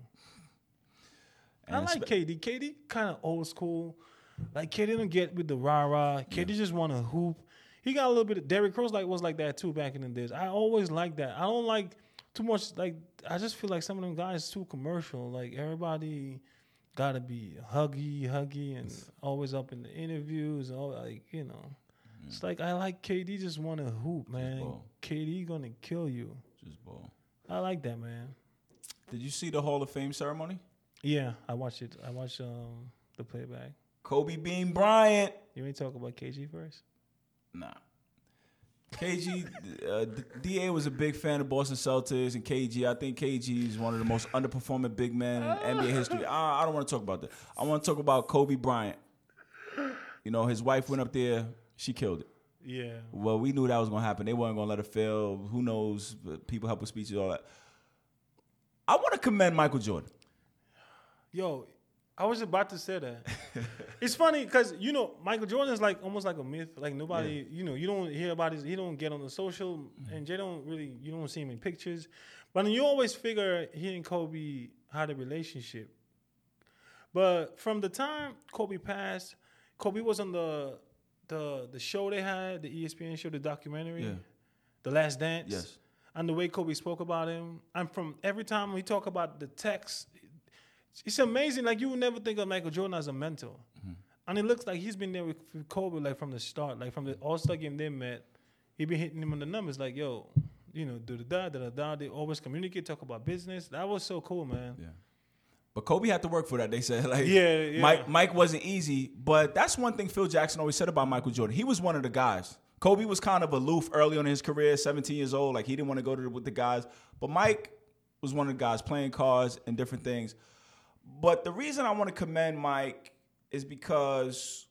And I like KD. KD kind of old school. Like KD don't get with the rah-rah. KD just want to hoop. He got a little bit of Derrick Rose was like that too back in the days. I always like that. I don't like too much. Like I just feel like some of them guys too commercial. Like everybody gotta be huggy, and always up in the interviews. All like it's like I like KD just want to hoop, man. KD gonna kill you. Just ball. I like that, man. Did you see the Hall of Fame ceremony? Yeah, I watched it. I watched the playback. Kobe Bean Bryant. You want to talk about KG first? Nah. KG, DA was a big fan of Boston Celtics and KG. I think KG is one of the most underperforming big men in NBA history. I don't want to talk about that. I want to talk about Kobe Bryant. His wife went up there. She killed it. Yeah. Well, we knew that was going to happen. They weren't going to let her fail. Who knows? People help with speeches, all that. I want to commend Michael Jordan. Yo, I was about to say that. It's funny because Michael Jordan is like almost like a myth. Like nobody, you don't hear about his. He don't get on the social, and you don't see him in pictures. But you always figure he and Kobe had a relationship. But from the time Kobe passed, Kobe was on the show they had, the ESPN show, the documentary, The Last Dance. Yes. And the way Kobe spoke about him, and from every time we talk about the text. It's amazing. Like you would never think of Michael Jordan as a mentor, and it looks like he's been there with Kobe like from the start, like from the All-Star game they met. He been hitting him on the numbers, like yo, do the da. They always communicate, talk about business. That was so cool, man. Yeah. But Kobe had to work for that. They said yeah. Mike wasn't easy, but that's one thing Phil Jackson always said about Michael Jordan. He was one of the guys. Kobe was kind of aloof early on in his career, 17 years old, like he didn't want to go with the guys. But Mike was one of the guys playing cards and different things. But the reason I want to commend Mike is because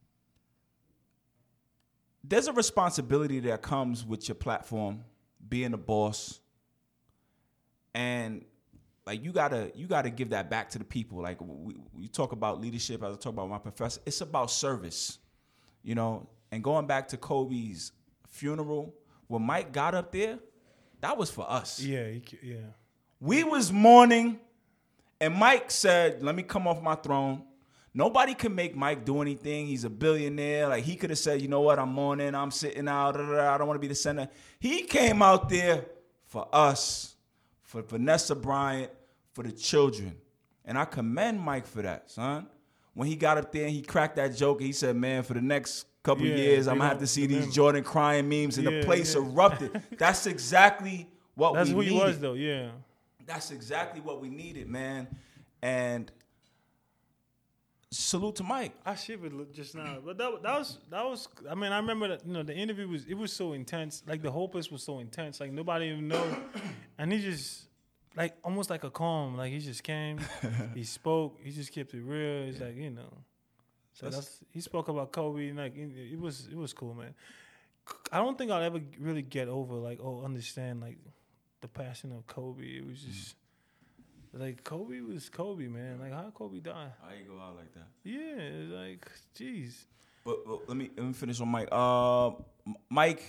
there's a responsibility that comes with your platform, being a boss, and like you gotta give that back to the people. Like we talk about leadership, as I talk about my professor, it's about service, And going back to Kobe's funeral, when Mike got up there, that was for us. Yeah. We was mourning. And Mike said, let me come off my throne. Nobody can make Mike do anything. He's a billionaire. Like, he could have said, you know what, I'm mourning, I'm sitting out, I don't want to be the center. He came out there for us, for Vanessa Bryant, for the children. And I commend Mike for that, son. When he got up there and he cracked that joke, he said, man, for the next couple years, I'm going to have to see these Jordan crying memes, and the place erupted. That's exactly what we needed. That's who he was, though, yeah. That's exactly what we needed, man. And salute to Mike. I shivered just now, but that was. I mean, I remember that the interview was so intense. Like the whole place was so intense. Like nobody even know, and he just like almost like a calm. Like he just came, he spoke, he just kept it real. It's like So he spoke about Kobe. And like it was cool, man. I don't think I'll ever really get over understand the passion of Kobe. It was just like Kobe was Kobe, man. Like how Kobe died. How you go out like that? Yeah, it's like jeez. But let me finish on Mike. Mike,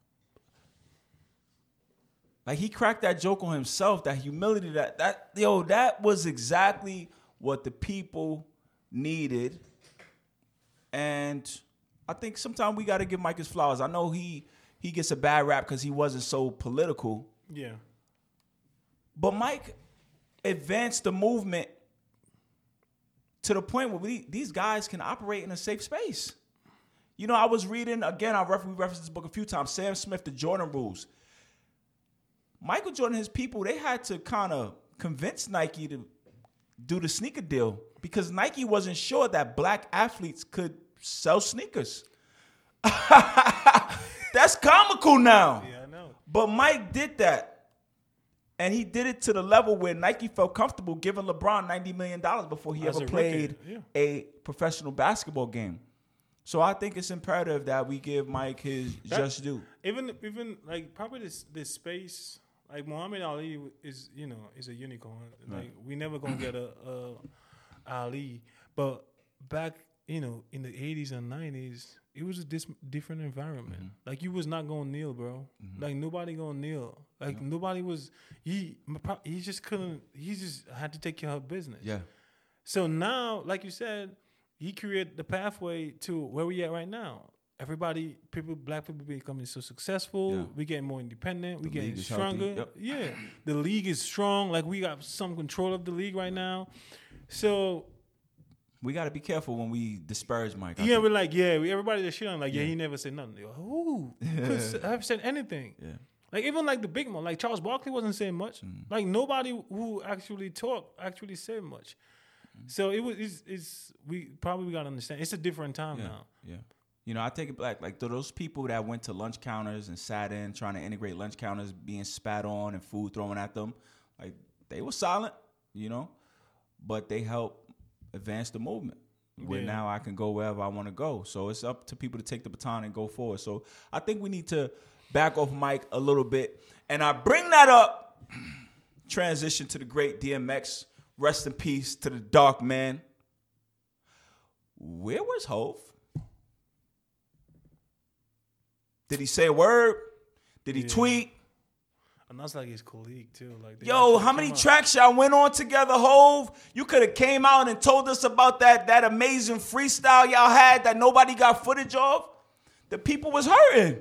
like he cracked that joke on himself. That humility. That was exactly what the people needed. And I think sometimes we got to give Mike his flowers. I know he he gets a bad rap because he wasn't so political. Yeah. But Mike advanced the movement to the point where these guys can operate in a safe space. You know, I was reading, again, we referenced this book a few times, Sam Smith, The Jordan Rules. Michael Jordan and his people, they had to kind of convince Nike to do the sneaker deal because Nike wasn't sure that black athletes could sell sneakers. That's comical now. Yeah, I know. But Mike did that. And he did it to the level where Nike felt comfortable giving LeBron $90 million before he ever played a professional basketball game. So I think it's imperative that we give Mike his just due. Even like probably this space, like Muhammad Ali is a unicorn. Right. Like we never gonna get a Ali, but back in the 80s and 90s, it was a different environment. Mm-hmm. Like you was not gonna kneel, bro. Mm-hmm. Like nobody gonna kneel. Like nobody was. He just couldn't. He just had to take care of business. Yeah. So now, like you said, he created the pathway to where we at right now. Everybody, black people becoming so successful. Yeah. We getting more independent. We getting stronger. Yep. Yeah, the league is strong. Like we got some control of the league right now. So we got to be careful when we disparage Mike. We're like, everybody just shit on like, he never said nothing. Who could have said anything? Yeah. Like even like the big man, like Charles Barkley wasn't saying much. Like nobody who actually talked actually said much. So we gotta understand it's a different time now. Yeah. You know, I take it back. Like those people that went to lunch counters and sat in trying to integrate lunch counters, being spat on and food thrown at them, like they were silent, but they helped advance the movement. Where now I can go wherever I want to go. So it's up to people to take the baton and go forward. So I think we need to back off Mike a little bit. And I bring that up, transition to the great DMX. Rest in peace to the dark man. Where was Hov? Did he say a word? Did he tweet? And that's like his colleague too. Like, yo, how many tracks y'all went on together, Hov? You could have came out and told us about that amazing freestyle y'all had that nobody got footage of. The people was hurting.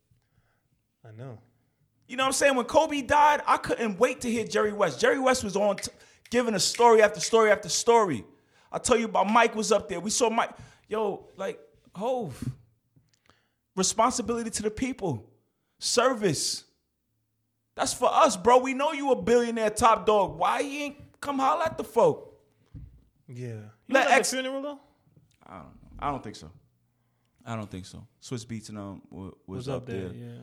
I know. You know what I'm saying? When Kobe died, I couldn't wait to hear Jerry West. Jerry West was on giving a story after story after story. I tell you about Mike was up there. We saw Mike. Yo, like, Hov. Responsibility to the people. Service. That's for us, bro. We know you a billionaire top dog. Why you ain't come holler at the folk? Yeah. You Let at the funeral though? I don't know. I don't think so. Swiss Beats and them was up there. Yeah.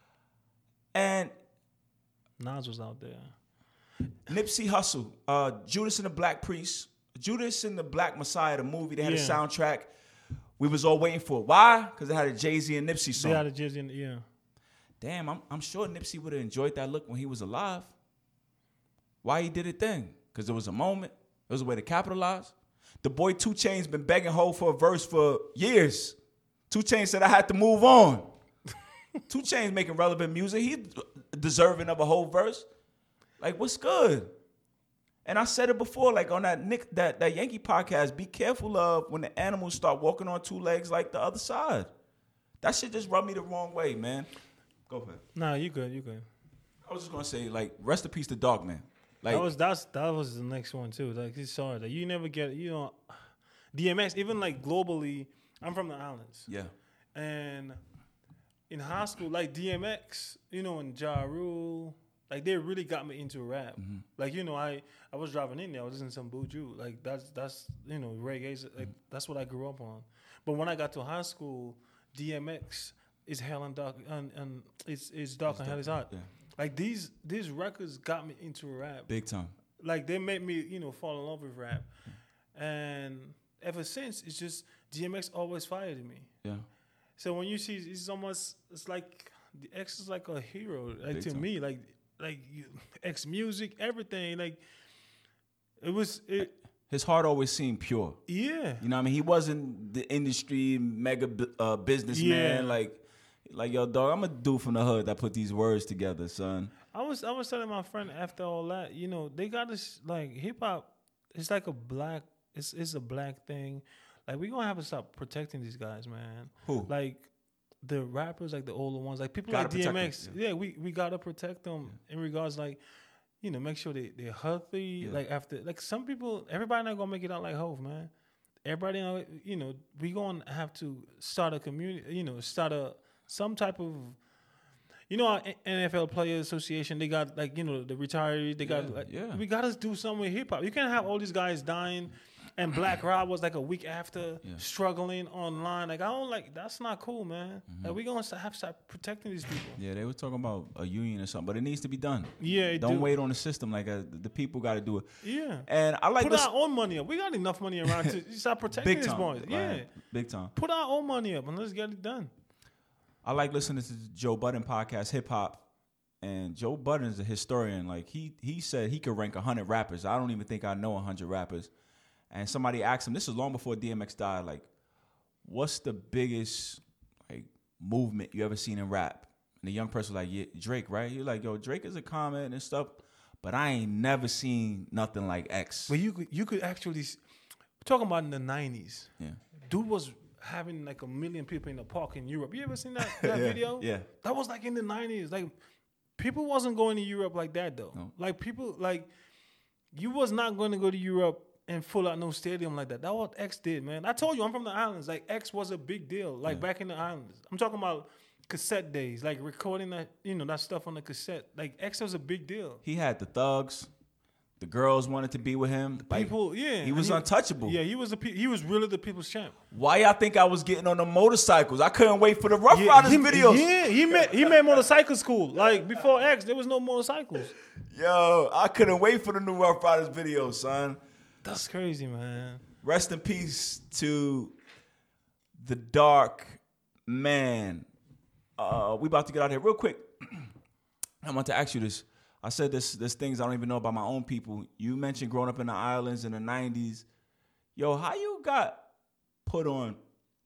And Nas was out there. Nipsey Hussle, Judas and the Black Priest, Judas and the Black Messiah, the movie. They had a soundtrack. We was all waiting for it. Why? Because it had a Jay-Z and Nipsey song. They had a Jay-Z and Damn, I'm sure Nipsey would have enjoyed that look when he was alive. Why he did it then? Because it was a moment. It was a way to capitalize. The boy 2 Chainz been begging Hov for a verse for years. 2 Chainz said I had to move on. 2 Chainz making relevant music. He deserving of a whole verse. Like, what's good? And I said it before, like on that Yankee podcast, be careful of when the animals start walking on 2 legs like the other side. That shit just rubbed me the wrong way, man. Go ahead. Nah, you good. I was just gonna say, like, rest in peace to Dog Man. Like that was the next one too. Like it's hard. Like you never get DMX, even like globally, I'm from the islands. Yeah. And in high school, like DMX, and Ja Rule, like they really got me into rap. Mm-hmm. Like, I was driving in there, I was listening to some Buju. Like that's reggae, like that's what I grew up on. But when I got to high school, DMX is hell and dark and it's dark and hell is hot. Yeah. Like these records got me into rap. Big time. Like they made me, fall in love with rap. And ever since, it's just DMX always fired me. Yeah. So when you see, it's like the X is like a hero. Like to me, like X music, everything. Like his heart always seemed pure. Yeah. You know what I mean? He wasn't the industry mega businessman. Yeah. Like, yo, dog, I'm a dude from the hood that put these words together, son. I was telling my friend after all that, they got this, like, hip-hop, it's like it's a black thing. Like, we're going to have to stop protecting these guys, man. Who? Like, the rappers, like the older ones, like people Gotta like protect DMX. Yeah, we gotta protect them in regards like, make sure they're healthy. Like after, like some people, everybody not gonna make it out like Hov, man. Everybody, we gonna have to start a community. Some type of. Our NFL Players Association, they got like, the retirees, they got we got to do something with hip hop. You can't have all these guys dying and Black Rob was like a week after struggling online. Like, that's not cool, man. Like, we going to have to start protecting these people. Yeah, they were talking about a union or something, but it needs to be done. Yeah, Don't wait on the system. Like, the people got to do it. Yeah. And I like Put our own money up. We got enough money around to start protecting these boys. Right. Yeah. Big time. Put our own money up and let's get it done. I like listening to the Joe Budden podcast, Hip Hop, and Joe Budden is a historian. Like he said he could rank 100 rappers. I don't even think I know 100 rappers. And somebody asked him, this is long before DMX died, like, what's the biggest like movement you ever seen in rap? And the young person was like, yeah, Drake, right? He was like, yo, Drake is a comment and stuff, but I ain't never seen nothing like X. But you could actually talking about in the 90s. Yeah, dude was having like 1 million people in the park in Europe. You ever seen that video? Yeah. That was like in the 90s. Like, people wasn't going to Europe like that, though. No. Like, people, like, you was not going to go to Europe and full out no stadium like that. That's what X did, man. I told you, I'm from the islands. Like, X was a big deal, like, back in the islands. I'm talking about cassette days, like, recording that, that stuff on the cassette. Like, X was a big deal. He had the thugs. The girls wanted to be with him. People, yeah. He was untouchable. Yeah, he was really the people's champ. Why y'all think I was getting on the motorcycles? I couldn't wait for the Rough Riders videos. Yeah, he made motorcycle school. Like, before X, there was no motorcycles. Yo, I couldn't wait for the new Rough Riders videos, son. That's crazy, man. Rest in peace to the Dark Man. We about to get out here real quick. I want to ask you this. I said there's things I don't even know about my own people. You mentioned growing up in the islands in the 90s. Yo, how you got put on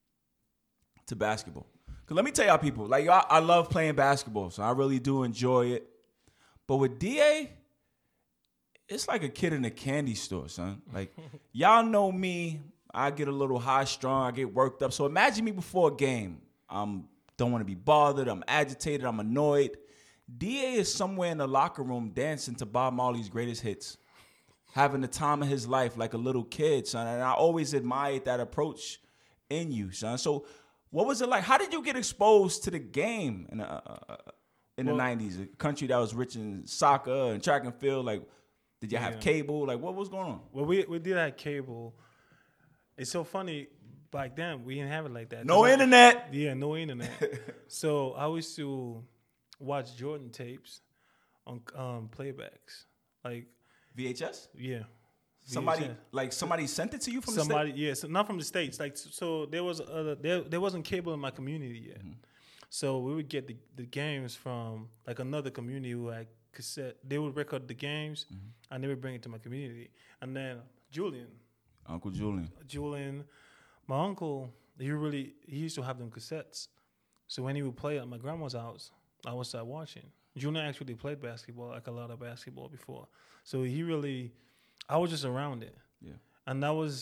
to basketball? Because let me tell y'all people, like, yo, I love playing basketball, so I really do enjoy it. But with DA, it's like a kid in a candy store, son. Like, y'all know me. I get a little high strung. I get worked up. So imagine me before a game. Don't want to be bothered. I'm agitated. I'm annoyed. DA is somewhere in the locker room dancing to Bob Marley's greatest hits, having the time of his life like a little kid, son. And I always admired that approach in you, son. So what was it like? How did you get exposed to the game in the 90s, a country that was rich in soccer and track and field? Like, did you have cable? Like, what was going on? Well, we did have cable. It's so funny. Back then, we didn't have it like that. No internet. Yeah, no internet. So I used to watch Jordan tapes on playbacks, like VHS. Yeah, somebody sent it to you from the States? Yeah, so not from the States. Like, so there was there wasn't cable in my community yet. Mm-hmm. So we would get the games from like another community who had cassette. They would record the games and they would bring it to my community. And then Uncle Julian, my uncle, he used to have them cassettes. So when he would play at my grandma's house, I would start watching. Julian actually played basketball, like a lot of basketball before. So I was just around it. Yeah. And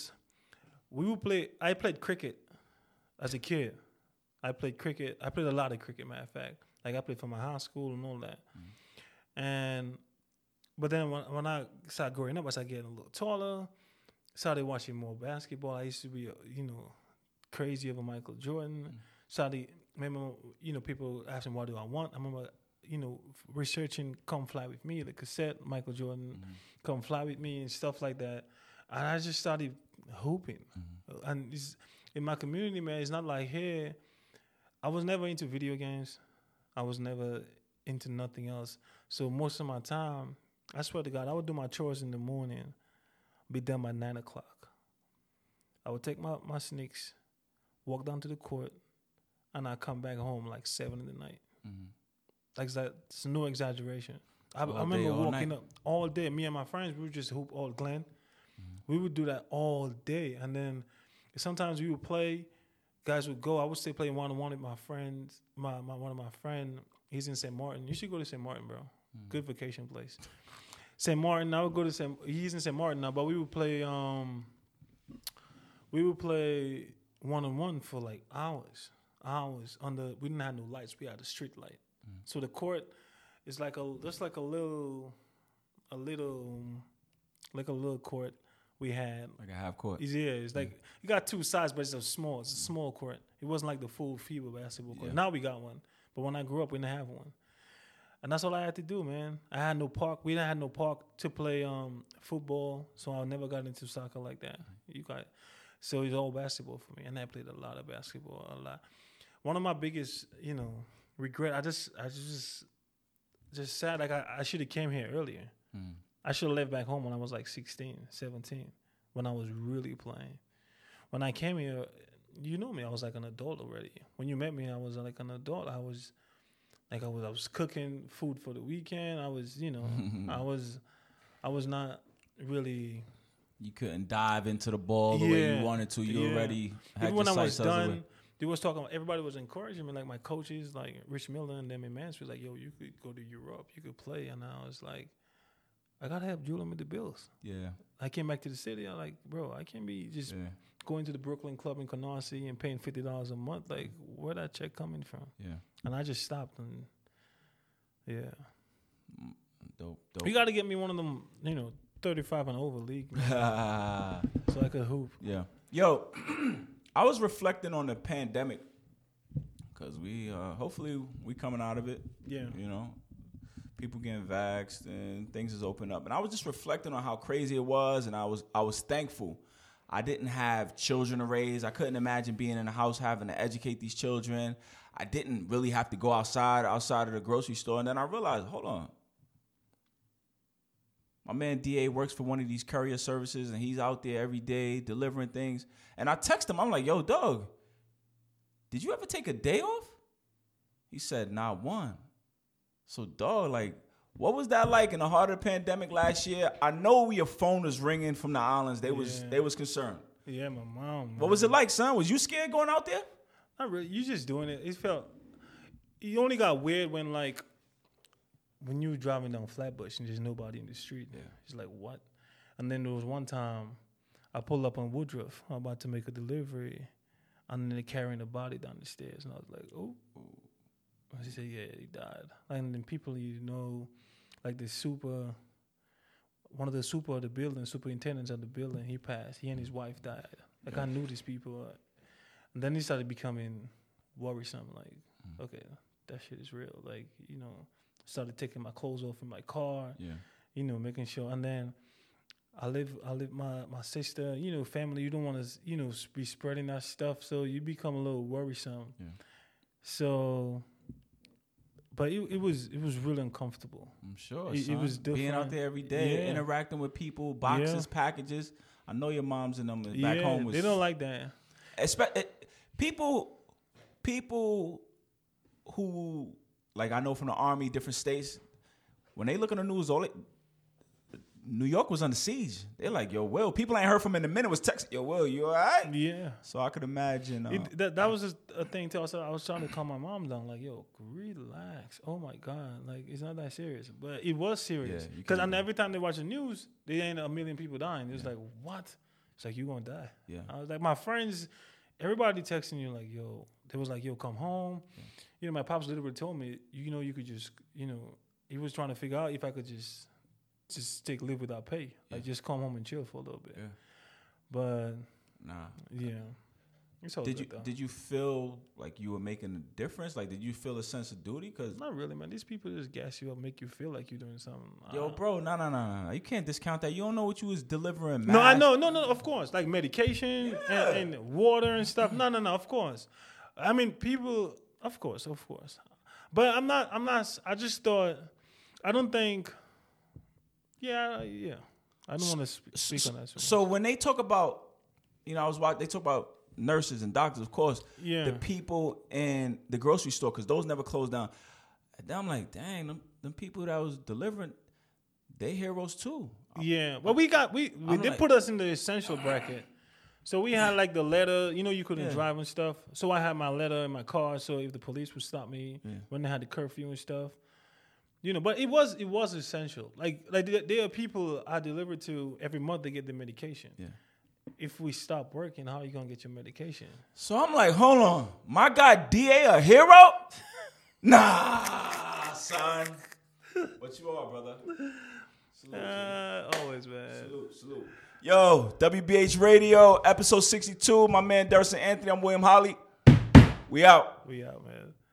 I played cricket as a kid. I played a lot of cricket, matter of fact. Like, I played for my high school and all that. Mm-hmm. But then when I started growing up, I started getting a little taller, started watching more basketball. I used to be, crazy over Michael Jordan. Started, remember, people asking, what do I want? I remember, researching Come Fly With Me, the cassette, Michael Jordan, Come Fly With Me and stuff like that. And I just started hooping. Mm-hmm. And in my community, man, it's not like here. I was never into video games. I was never into nothing else. So most of my time, I swear to God, I would do my chores in the morning, be done by 9 o'clock. I would take my sneaks, walk down to the court, and I'd come back home like 7 in the night. Mm-hmm. Like that, it's no exaggeration. I remember walking up all day. Me and my friends, we would just hoop all Glenn. Mm-hmm. We would do that all day. And then sometimes we would play. Guys would go. I would stay playing one-on-one with my friends. One of my friends, he's in St. Martin. You should go to St. Martin, bro. Mm-hmm. Good vacation place. St. Martin, I would go to he's in St. Martin now, but we would play one-on-one for like hours. hours we didn't have no lights. We had a street light. So the court is like a little court we had. Like a half court. Yeah, it's like you got two sides, but it's a small court. It wasn't like the full FIBA basketball court. Now we got one, but when I grew up, we didn't have one, and that's all I had to do, man. I had no park. We didn't have no park to play football, so I never got into soccer like that. So it's all basketball for me, and I played a lot of basketball, a lot. One of my biggest, regret. I just sad. Like I should have came here earlier. I should have left back home when I was like 16, 17, when I was really playing. When I came here, you know me, I was like an adult already. When you met me, I was like an adult. I was cooking food for the weekend. I was, I was not really. You couldn't dive into the ball the way you wanted to. You already had even when your I was sights done. elsewhere. They was talking. Everybody was encouraging me. Like my coaches, like Rich Miller and them in Mansfield, like, yo, you could go to Europe, you could play. And I was like, I gotta help Julian with the bills. Yeah. I came back to the city. I'm like, bro, I can't be just going to the Brooklyn Club in Canarsie and paying $50 a month. Like, where that check coming from? Yeah. And I just stopped and Dope. You got to get me one of them, 35 and over league, so I could hoop. Yeah. Yo, I was reflecting on the pandemic because we hopefully we coming out of it. Yeah. People getting vaxxed and things is open up. And I was just reflecting on how crazy it was, and I was thankful. I didn't have children to raise. I couldn't imagine being in a house having to educate these children. I didn't really have to go outside of the grocery store. And then I realized, hold on. My man DA works for one of these courier services, and he's out there every day delivering things. And I text him. I'm like, yo, Doug, did you ever take a day off? He said, not one. So, dog, like, what was that like in the heart of the pandemic last year? I know your phone was ringing from the islands. They was concerned. Yeah, my mom. Man. What was it like, son? Was you scared going out there? Not really. You just doing it. It felt. You only got weird when you were driving down Flatbush and there's nobody in the street. Yeah. It's like, what? And then there was one time I pulled up on Woodruff. I'm about to make a delivery. And then they're carrying the body down the stairs. And I was like, oh. She said, yeah, he died. And then people, like one of the superintendents of the building, he passed. He and his wife died. Like, I knew these people. And then he started becoming worrisome. Like, okay, that shit is real. Like, started taking my clothes off in my car. Yeah. Making sure. And then I live my sister, family, you don't want to, be spreading that stuff. So you become a little worrisome. Yeah. So, but it was really uncomfortable. I'm sure. It was different. Being out there every day, interacting with people, boxes, packages. I know your mom's and them back home was. They don't like that. People who, like, I know from the Army, different states, when they look on the news, New York was under siege. They're like, yo, Will, people ain't heard from in a minute was texting, yo, Will, you all right? Yeah. So I could imagine. That was just a thing too. I was trying to calm my mom down, like, yo, relax. Oh my God. Like, it's not that serious. But it was serious. Because every time they watch the news, there ain't a million people dying. It's like, what? It's like, you gonna die. Yeah. I was like, my friends, everybody texting you like, yo, they was like, yo, come home. Yeah. My pops literally told me, you could just, he was trying to figure out if I could just live without pay. Like, just come home and chill for a little bit. Yeah. But it's all good, though. Did you feel like you were making a difference? Like, did you feel a sense of duty? Cause not really, man. These people just gas you up, make you feel like you're doing something. Yo, bro, no. You can't discount that. You don't know what you was delivering. No, I know. No, of course. Like medication and water and stuff. No, of course. I mean, people, of course. But I'm not. I just thought. I don't think. Yeah. I don't want to speak on that. So when they talk about, they talk about nurses and doctors, of course. Yeah. The people in the grocery store, because those never closed down. And then I'm like, dang, them people that was delivering, they heroes too. Yeah. Well, we did put us in the essential bracket. So we had like the letter, you couldn't drive and stuff. So I had my letter in my car. So if the police would stop me when they had the curfew and stuff. But it was essential. Like there are people I deliver to every month. They get the medication. Yeah. if we stop working, how are you gonna get your medication? So I'm like, hold on, my guy DA a hero? Nah, son. But you are, brother. Salute, Always, man. salute. Yo, WBH Radio, episode 62. My man Derson Anthony. I'm William Holly. We out. We out, man.